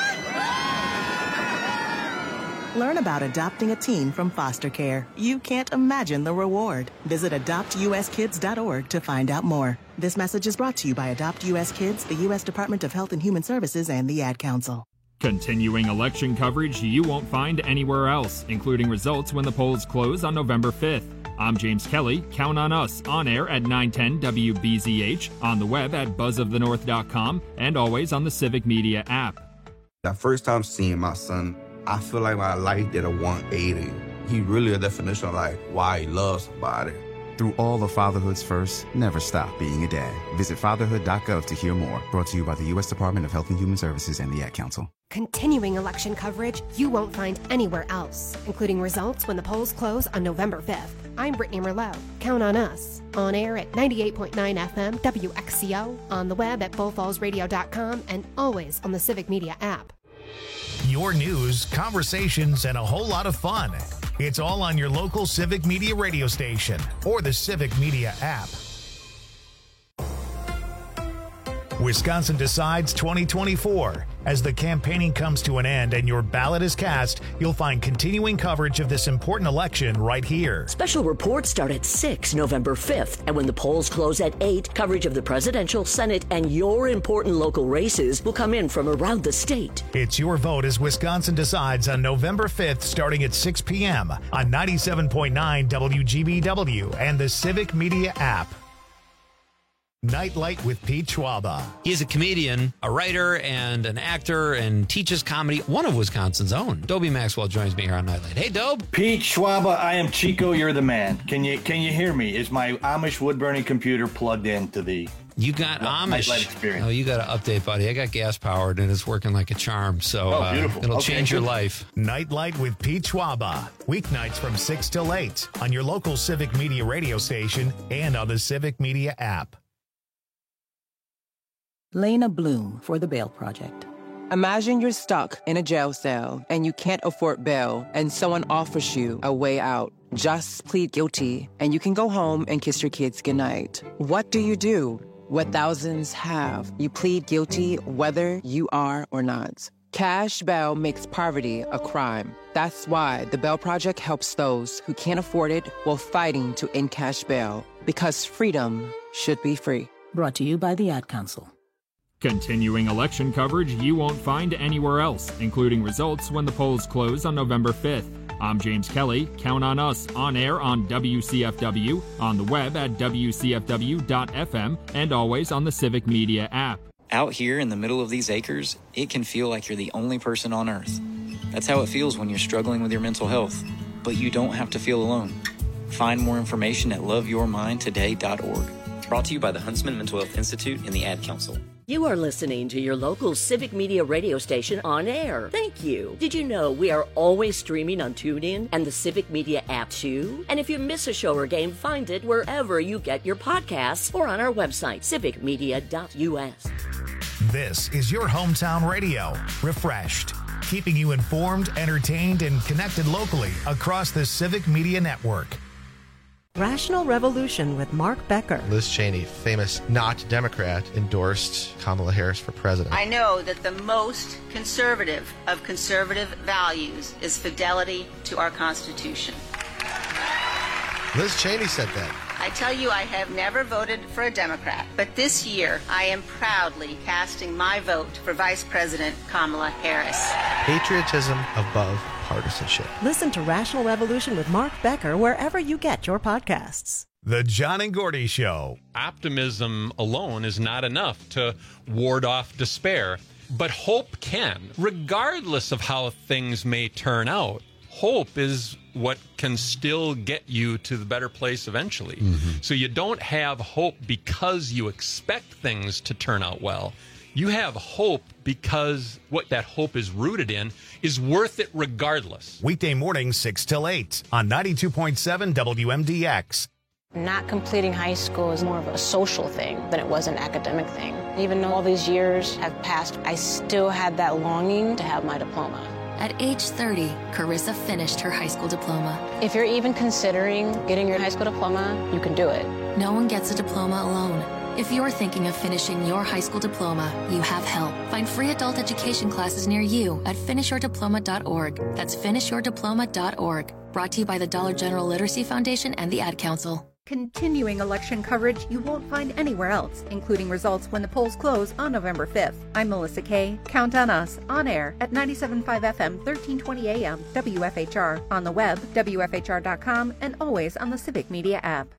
Learn about adopting a teen from foster care. You can't imagine the reward. Visit adopt U S kids dot org to find out more. This message is brought to you by Adopt U S Kids, the U S Department of Health and Human Services, and the Ad Council. Continuing election coverage you won't find anywhere else, including results when the polls close on November fifth. I'm James Kelly. Count on us on air at nine ten W B Z H, on the web at buzz of the north dot com, and always on the Civic Media app. That first time seeing my son, I feel like my life did a one eighty. He really a definition of like why he loves somebody. Through all of fatherhood's first, never stop being a dad. Visit fatherhood dot gov to hear more. Brought to you by the U S Department of Health and Human Services and the Ad Council. Continuing election coverage you won't find anywhere else, including results when the polls close on November fifth. I'm Brittany Merlot. Count on us. On air at ninety-eight point nine F M W X C O, on the web at bull falls radio dot com, and always on the Civic Media app. Your news, conversations, and a whole lot of fun. It's all on your local Civic Media radio station or the Civic Media app. Wisconsin Decides twenty twenty-four. As the campaigning comes to an end and your ballot is cast, you'll find continuing coverage of this important election right here. Special reports start at six November fifth, and when the polls close at eight, coverage of the presidential, Senate, and your important local races will come in from around the state. It's your vote as Wisconsin Decides on November fifth, starting at six p.m. on ninety-seven point nine W G B W and the Civic Media app. Nightlight with Pete Schwaba. He is a comedian, a writer, and an actor, and teaches comedy. One of Wisconsin's own. Dobie Maxwell joins me here on Nightlight. Hey, Dobe. Pete Schwaba, I am Chico. You're the man. Can you can you hear me? Is my Amish wood burning computer plugged into the? You got Amish. Nightlight experience. Oh, you got to update, buddy. I got gas powered, and it's working like a charm. So oh, beautiful. uh, it'll okay, change good. your life. Nightlight with Pete Schwaba. Weeknights from six till eight on your local Civic Media radio station and on the Civic Media app. Lena Bloom for the Bail Project. Imagine you're stuck in a jail cell and you can't afford bail and someone offers you a way out. Just plead guilty and you can go home and kiss your kids goodnight. What do you do? What thousands have. You plead guilty whether you are or not. Cash bail makes poverty a crime. That's why the Bail Project helps those who can't afford it while fighting to end cash bail. Because freedom should be free. Brought to you by the Ad Council. Continuing election coverage you won't find anywhere else, including results when the polls close on November fifth. I'm James Kelly. Count on us on air on W C F W, on the web at W C F W dot F M, and always on the Civic Media app. Out here in the middle of these acres, it can feel like you're the only person on earth. That's how it feels when you're struggling with your mental health. But you don't have to feel alone. Find more information at love your mind today dot org. Brought to you by the Huntsman Mental Health Institute and the Ad Council. You are listening to your local Civic Media radio station on air. Thank you. Did you know we are always streaming on TuneIn and the Civic Media app too? And if you miss a show or game, find it wherever you get your podcasts or on our website, civic media dot U S. This is your hometown radio, refreshed, keeping you informed, entertained, and connected locally across the Civic Media Network. Rational Revolution with Mark Becker. Liz Cheney, famous not Democrat, endorsed Kamala Harris for president. I know that the most conservative of conservative values is fidelity to our Constitution. Liz Cheney said that. I tell you, I have never voted for a Democrat, but this year I am proudly casting my vote for Vice President Kamala Harris. Patriotism above partisanship. Listen to Rational Revolution with Mark Becker wherever you get your podcasts. The John and Gordy Show. Optimism alone is not enough to ward off despair, but hope can. Regardless of how things may turn out, hope is what can still get you to the better place eventually. Mm-hmm. So you don't have hope because you expect things to turn out well. You have hope because what that hope is rooted in is worth it regardless. Weekday mornings, six till eight on ninety-two point seven W M D X. Not completing high school is more of a social thing than it was an academic thing. Even though all these years have passed, I still had that longing to have my diploma. At age thirty, Carissa finished her high school diploma. If you're even considering getting your high school diploma, you can do it. No one gets a diploma alone. If you're thinking of finishing your high school diploma, you have help. Find free adult education classes near you at finish your diploma dot org. That's finish your diploma dot org. Brought to you by the Dollar General Literacy Foundation and the Ad Council. Continuing election coverage you won't find anywhere else, including results when the polls close on November fifth. I'm Melissa Kay. Count on us on air at ninety-seven point five F M, thirteen twenty A M, W F H R, on the web, W F H R dot com, and always on the Civic Media app.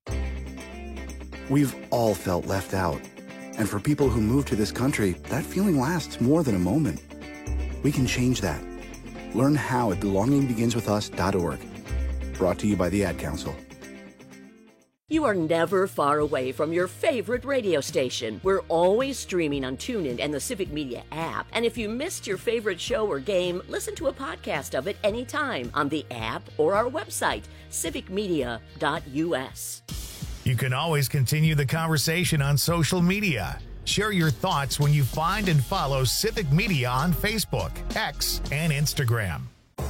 We've all felt left out. And for people who move to this country, that feeling lasts more than a moment. We can change that. Learn how at belonging begins with us dot org. Brought to you by the Ad Council. You are never far away from your favorite radio station. We're always streaming on TuneIn and the Civic Media app. And if you missed your favorite show or game, listen to a podcast of it anytime on the app or our website, civic media dot U S. You can always continue the conversation on social media. Share your thoughts when you find and follow Civic Media on Facebook, X, and Instagram.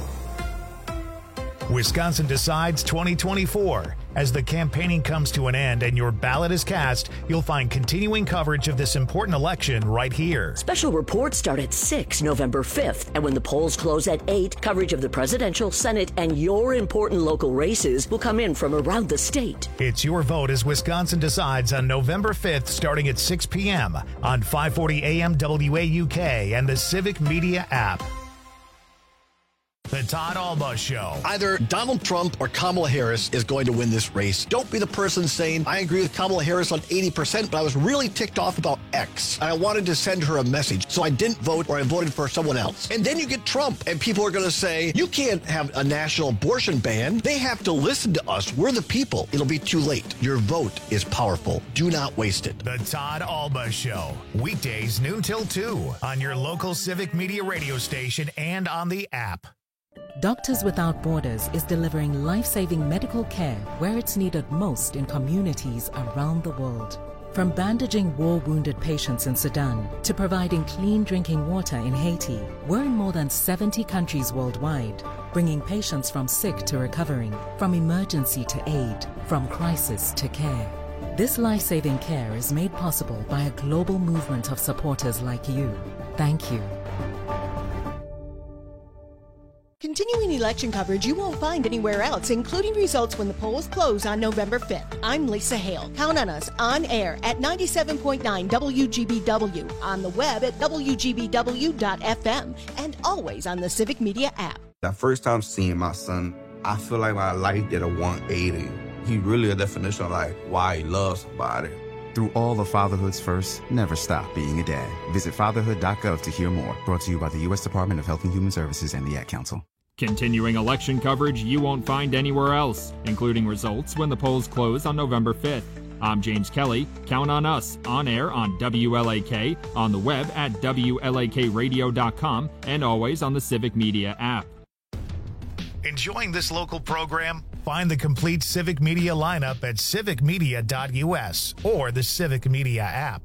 Wisconsin Decides twenty twenty-four. As the campaigning comes to an end and your ballot is cast, you'll find continuing coverage of this important election right here. Special reports start at six November fifth, and when the polls close at eight, coverage of the presidential, Senate, and your important local races will come in from around the state. It's your vote as Wisconsin Decides on November fifth, starting at six p.m. on five forty A M W A U K and the Civic Media app. The Todd Alba Show. Either Donald Trump or Kamala Harris is going to win this race. Don't be the person saying, I agree with Kamala Harris on eighty percent, but I was really ticked off about X. And I wanted to send her a message, so I didn't vote or I voted for someone else. And then you get Trump, and people are going to say, you can't have a national abortion ban. They have to listen to us. We're the people. It'll be too late. Your vote is powerful. Do not waste it. The Todd Alba Show. Weekdays noon till two on your local Civic Media radio station and on the app. Doctors Without Borders is delivering life-saving medical care where it's needed most in communities around the world. From bandaging war-wounded patients in Sudan to providing clean drinking water in Haiti, we're in more than seventy countries worldwide, bringing patients from sick to recovering, from emergency to aid, from crisis to care. This life-saving care is made possible by a global movement of supporters like you. Thank you. Continuing election coverage you won't find anywhere else, including results when the polls close on November fifth. I'm Lisa Hale. Count on us on air at ninety-seven point nine W G B W, on the web at W G B W dot F M, and always on the Civic Media app. That first time seeing my son, I feel like my life did a one eighty. He really a definition of like why he loves somebody. Through all of fatherhood's first, never stop being a dad. Visit fatherhood dot gov to hear more. Brought to you by the U S Department of Health and Human Services and the Ad Council. Continuing election coverage you won't find anywhere else, including results when the polls close on November fifth. I'm James Kelly. Count on us on air on W L A K, on the web at W L A K radio dot com, and always on the Civic Media app. Enjoying this local program? Find the complete Civic Media lineup at civic media dot U S or the Civic Media app.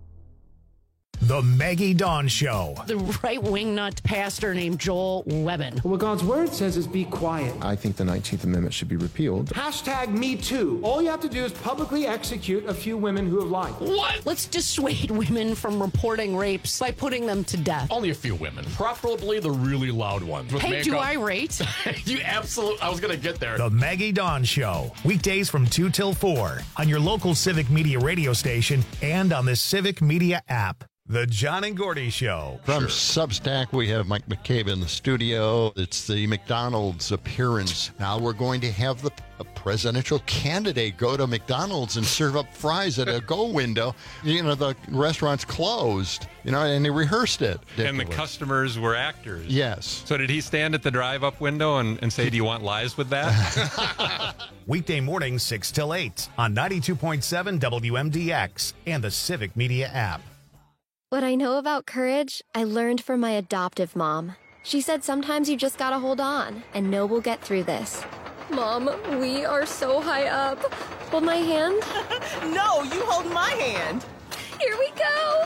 The Maggie Dawn Show. The right-wing nut pastor named Joel Webben. What God's word says is be quiet. I think the nineteenth Amendment should be repealed. Hashtag me too. All you have to do is publicly execute a few women who have lied. What? Let's dissuade women from reporting rapes by putting them to death. Only a few women, preferably the really loud ones. Hey, makeup. Do I rate? You absolutely, I was going to get there. The Maggie Dawn Show. Weekdays from two till four on your local Civic Media radio station and on the Civic Media app. The John and Gordy Show. From sure. Substack, we have Mike McCabe in the studio. It's the McDonald's appearance. Now we're going to have the a presidential candidate go to McDonald's and serve up fries at a go window. You know, the restaurant's closed, you know, and they rehearsed it. And the customers were actors. Yes. So did he stand at the drive-up window and, and say, do you want lies with that? Weekday mornings, six till eight on ninety-two point seven W M D X and the Civic Media app. What I know about courage, I learned from my adoptive mom. She said sometimes you just gotta hold on and know we'll get through this. Mom, we are so high up. Hold my hand. No, you hold my hand. Here we go.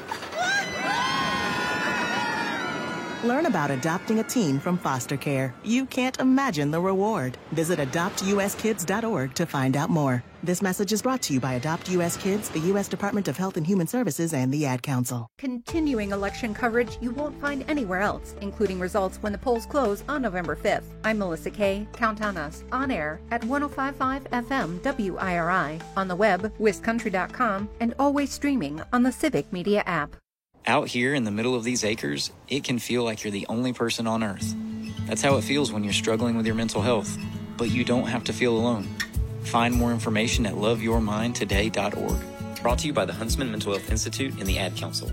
Learn about adopting a teen from foster care. You can't imagine the reward. Visit adopt U S kids dot org to find out more. This message is brought to you by Adopt U S Kids, the U S Department of Health and Human Services, and the Ad Council. Continuing election coverage you won't find anywhere else, including results when the polls close on November fifth. I'm Melissa Kay. Count on us on air at one oh five point five F M W I R I, on the web, wist country dot com, and always streaming on the Civic Media app. Out here in the middle of these acres, it can feel like you're the only person on earth. That's how it feels when you're struggling with your mental health, but you don't have to feel alone. Find more information at love your mind today dot org. Brought to you by the Huntsman Mental Health Institute and the Ad Council.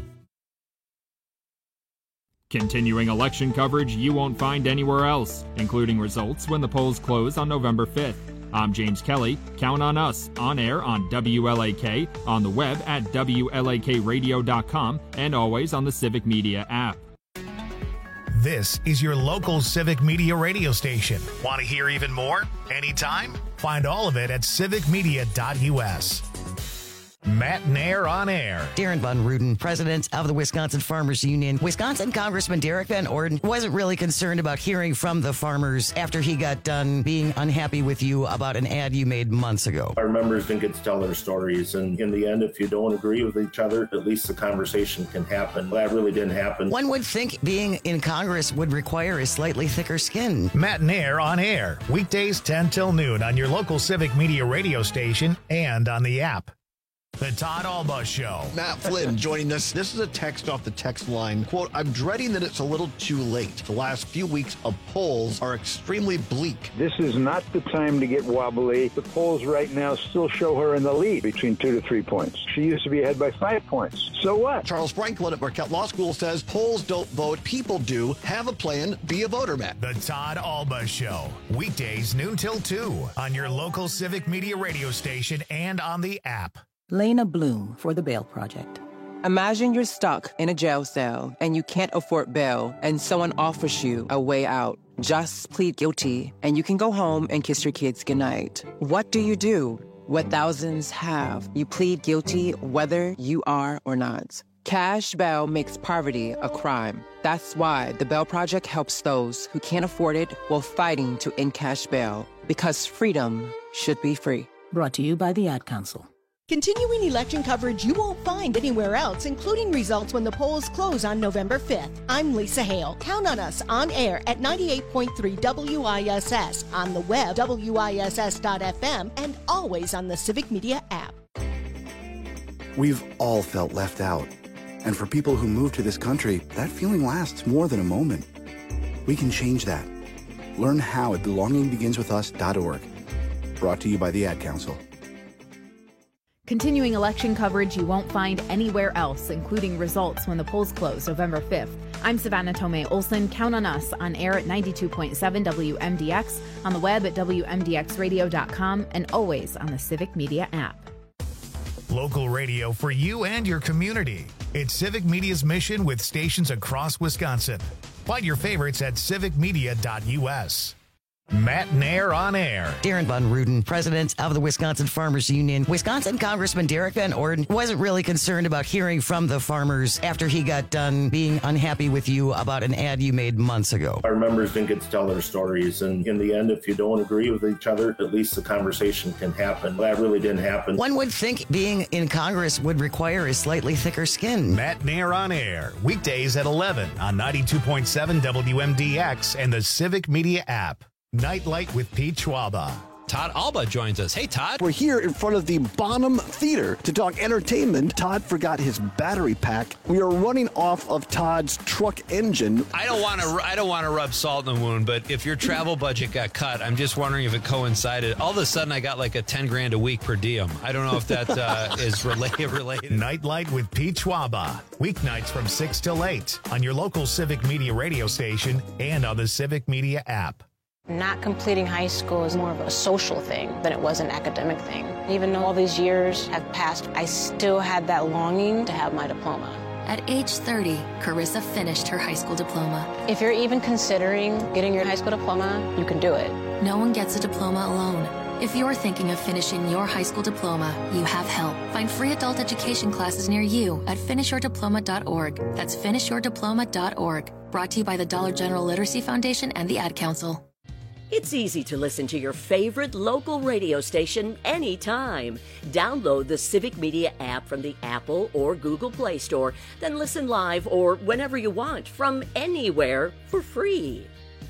Continuing election coverage you won't find anywhere else, including results when the polls close on November fifth. I'm James Kelly. Count on us on air on W L A K, on the web at W L A K radio dot com, and always on the Civic Media app. This is your local Civic Media radio station. Want to hear even more? Anytime? Find all of it at civic media dot U S. Matt Nair on air. Darren Von Ruden, president of the Wisconsin Farmers Union. Wisconsin Congressman Derek Van Orden wasn't really concerned about hearing from the farmers after he got done being unhappy with you about an ad you made months ago. Our members didn't get to tell their stories, and in the end, if you don't agree with each other, at least the conversation can happen. That really didn't happen. One would think being in Congress would require a slightly thicker skin. Matt Nair on air, weekdays ten till noon on your local Civic Media radio station and on the app. The Todd Alba Show. Matt Flynn joining us. This is a text off the text line. Quote, I'm dreading that it's a little too late. The last few weeks of polls are extremely bleak. This is not the time to get wobbly. The polls right now still show her in the lead between two to three points. She used to be ahead by five points. So what? Charles Franklin at Marquette Law School says polls don't vote, people do. Have a plan, be a voter, Matt. The Todd Alba Show. Weekdays noon till two on your local Civic Media radio station and on the app. Lena Bloom for the Bail Project. Imagine you're stuck in a jail cell and you can't afford bail and someone offers you a way out. Just plead guilty and you can go home and kiss your kids goodnight. What do you do? What thousands have. You plead guilty whether you are or not. Cash bail makes poverty a crime. That's why the Bail Project helps those who can't afford it while fighting to end cash bail. Because freedom should be free. Brought to you by the Ad Council. Continuing election coverage you won't find anywhere else, including results when the polls close on November fifth. I'm Lisa Hale. Count on us on air at ninety-eight point three W I S S, on the web, W I S S dot F M, and always on the Civic Media app. We've all felt left out. And for people who move to this country, that feeling lasts more than a moment. We can change that. Learn how at belonging begins with us dot org. Brought to you by the Ad Council. Continuing election coverage you won't find anywhere else, including results when the polls close November fifth. I'm Savannah Tomei Olson. Count on us on air at ninety-two point seven W M D X, on the web at W M D X radio dot com, and always on the Civic Media app. Local radio for you and your community. It's Civic Media's mission with stations across Wisconsin. Find your favorites at civic media dot U S. Matt Nair on air. Darren Von Ruden, president of the Wisconsin Farmers Union. Wisconsin Congressman Derek Van Orden wasn't really concerned about hearing from the farmers after he got done being unhappy with you about an ad you made months ago. Our members didn't get to tell their stories, and in the end, if you don't agree with each other, at least the conversation can happen. That really didn't happen. One would think being in Congress would require a slightly thicker skin. Matt Nair on air, weekdays at eleven on ninety-two point seven W M D X and the Civic Media app. Nightlight with Pete Schwaba. Todd Alba joins us. Hey, Todd. We're here in front of the Bonham Theater to talk entertainment. Todd forgot his battery pack. We are running off of Todd's truck engine. I don't want to. I don't want to rub salt in the wound, but if your travel budget got cut, I'm just wondering if it coincided. All of a sudden, I got like a ten grand a week per diem. I don't know if that uh, is related. Related. Nightlight with Pete Schwaba. Weeknights from six till eight on your local Civic Media radio station and on the Civic Media app. Not completing high school is more of a social thing than it was an academic thing. Even though all these years have passed, I still had that longing to have my diploma. At age thirty, Carissa finished her high school diploma. If you're even considering getting your high school diploma, you can do it. No one gets a diploma alone. If you're thinking of finishing your high school diploma, you have help. Find free adult education classes near you at finish your diploma dot org. That's finish your diploma dot org. Brought to you by the Dollar General Literacy Foundation and the Ad Council. It's easy to listen to your favorite local radio station anytime. Download the Civic Media app from the Apple or Google Play Store, then listen live or whenever you want from anywhere for free.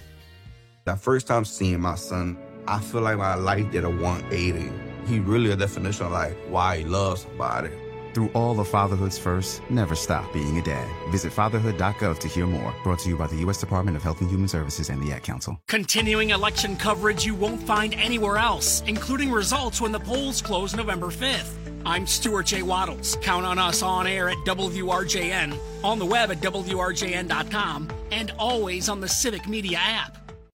That first time seeing my son, I feel like my life did a one eighty. He really a definition of like why he loves somebody. Through all of fatherhood's first, never stop being a dad. Visit fatherhood dot gov to hear more. Brought to you by the U S Department of Health and Human Services and the Ad Council. Continuing election coverage you won't find anywhere else, including results when the polls close November fifth. I'm Stuart J. Waddles. Count on us on air at W R J N, on the web at W R J N dot com, and always on the Civic Media app.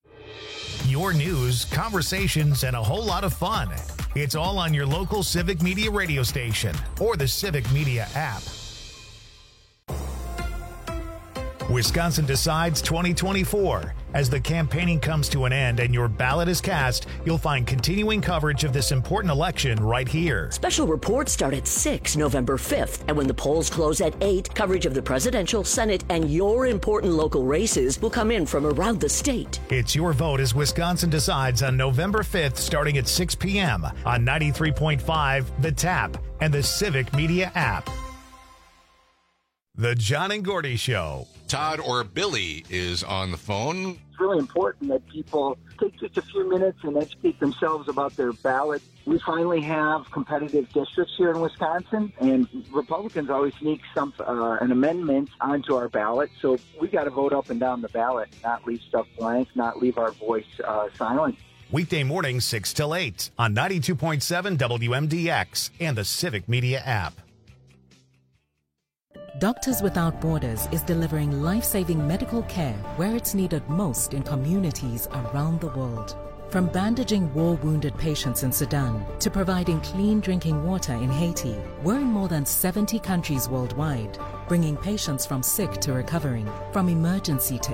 Your news, conversations, and a whole lot of fun. It's all on your local Civic Media radio station or the Civic Media app. Wisconsin Decides twenty twenty-four. As the campaigning comes to an end and your ballot is cast, you'll find continuing coverage of this important election right here. Special reports start at six November fifth, and when the polls close at eight, coverage of the presidential, Senate, and your important local races will come in from around the state. It's your vote as Wisconsin Decides on November fifth starting at six p.m. on ninety-three point five, The Tap, and the Civic Media app. The John and Gordy Show. Todd or Billy is on the phone. It's really important that people take just a few minutes and educate themselves about their ballot. We finally have competitive districts here in Wisconsin, and Republicans always sneak some uh, an amendment onto our ballot. So we got to vote up and down the ballot, not leave stuff blank, not leave our voice uh, silent. Weekday mornings six till eight on ninety-two point seven W M D X and the Civic Media app. Doctors Without Borders is delivering life-saving medical care where it's needed most in communities around the world. From bandaging war-wounded patients in Sudan to providing clean drinking water in Haiti, we're in more than seventy countries worldwide, bringing patients from sick to recovering, from emergency to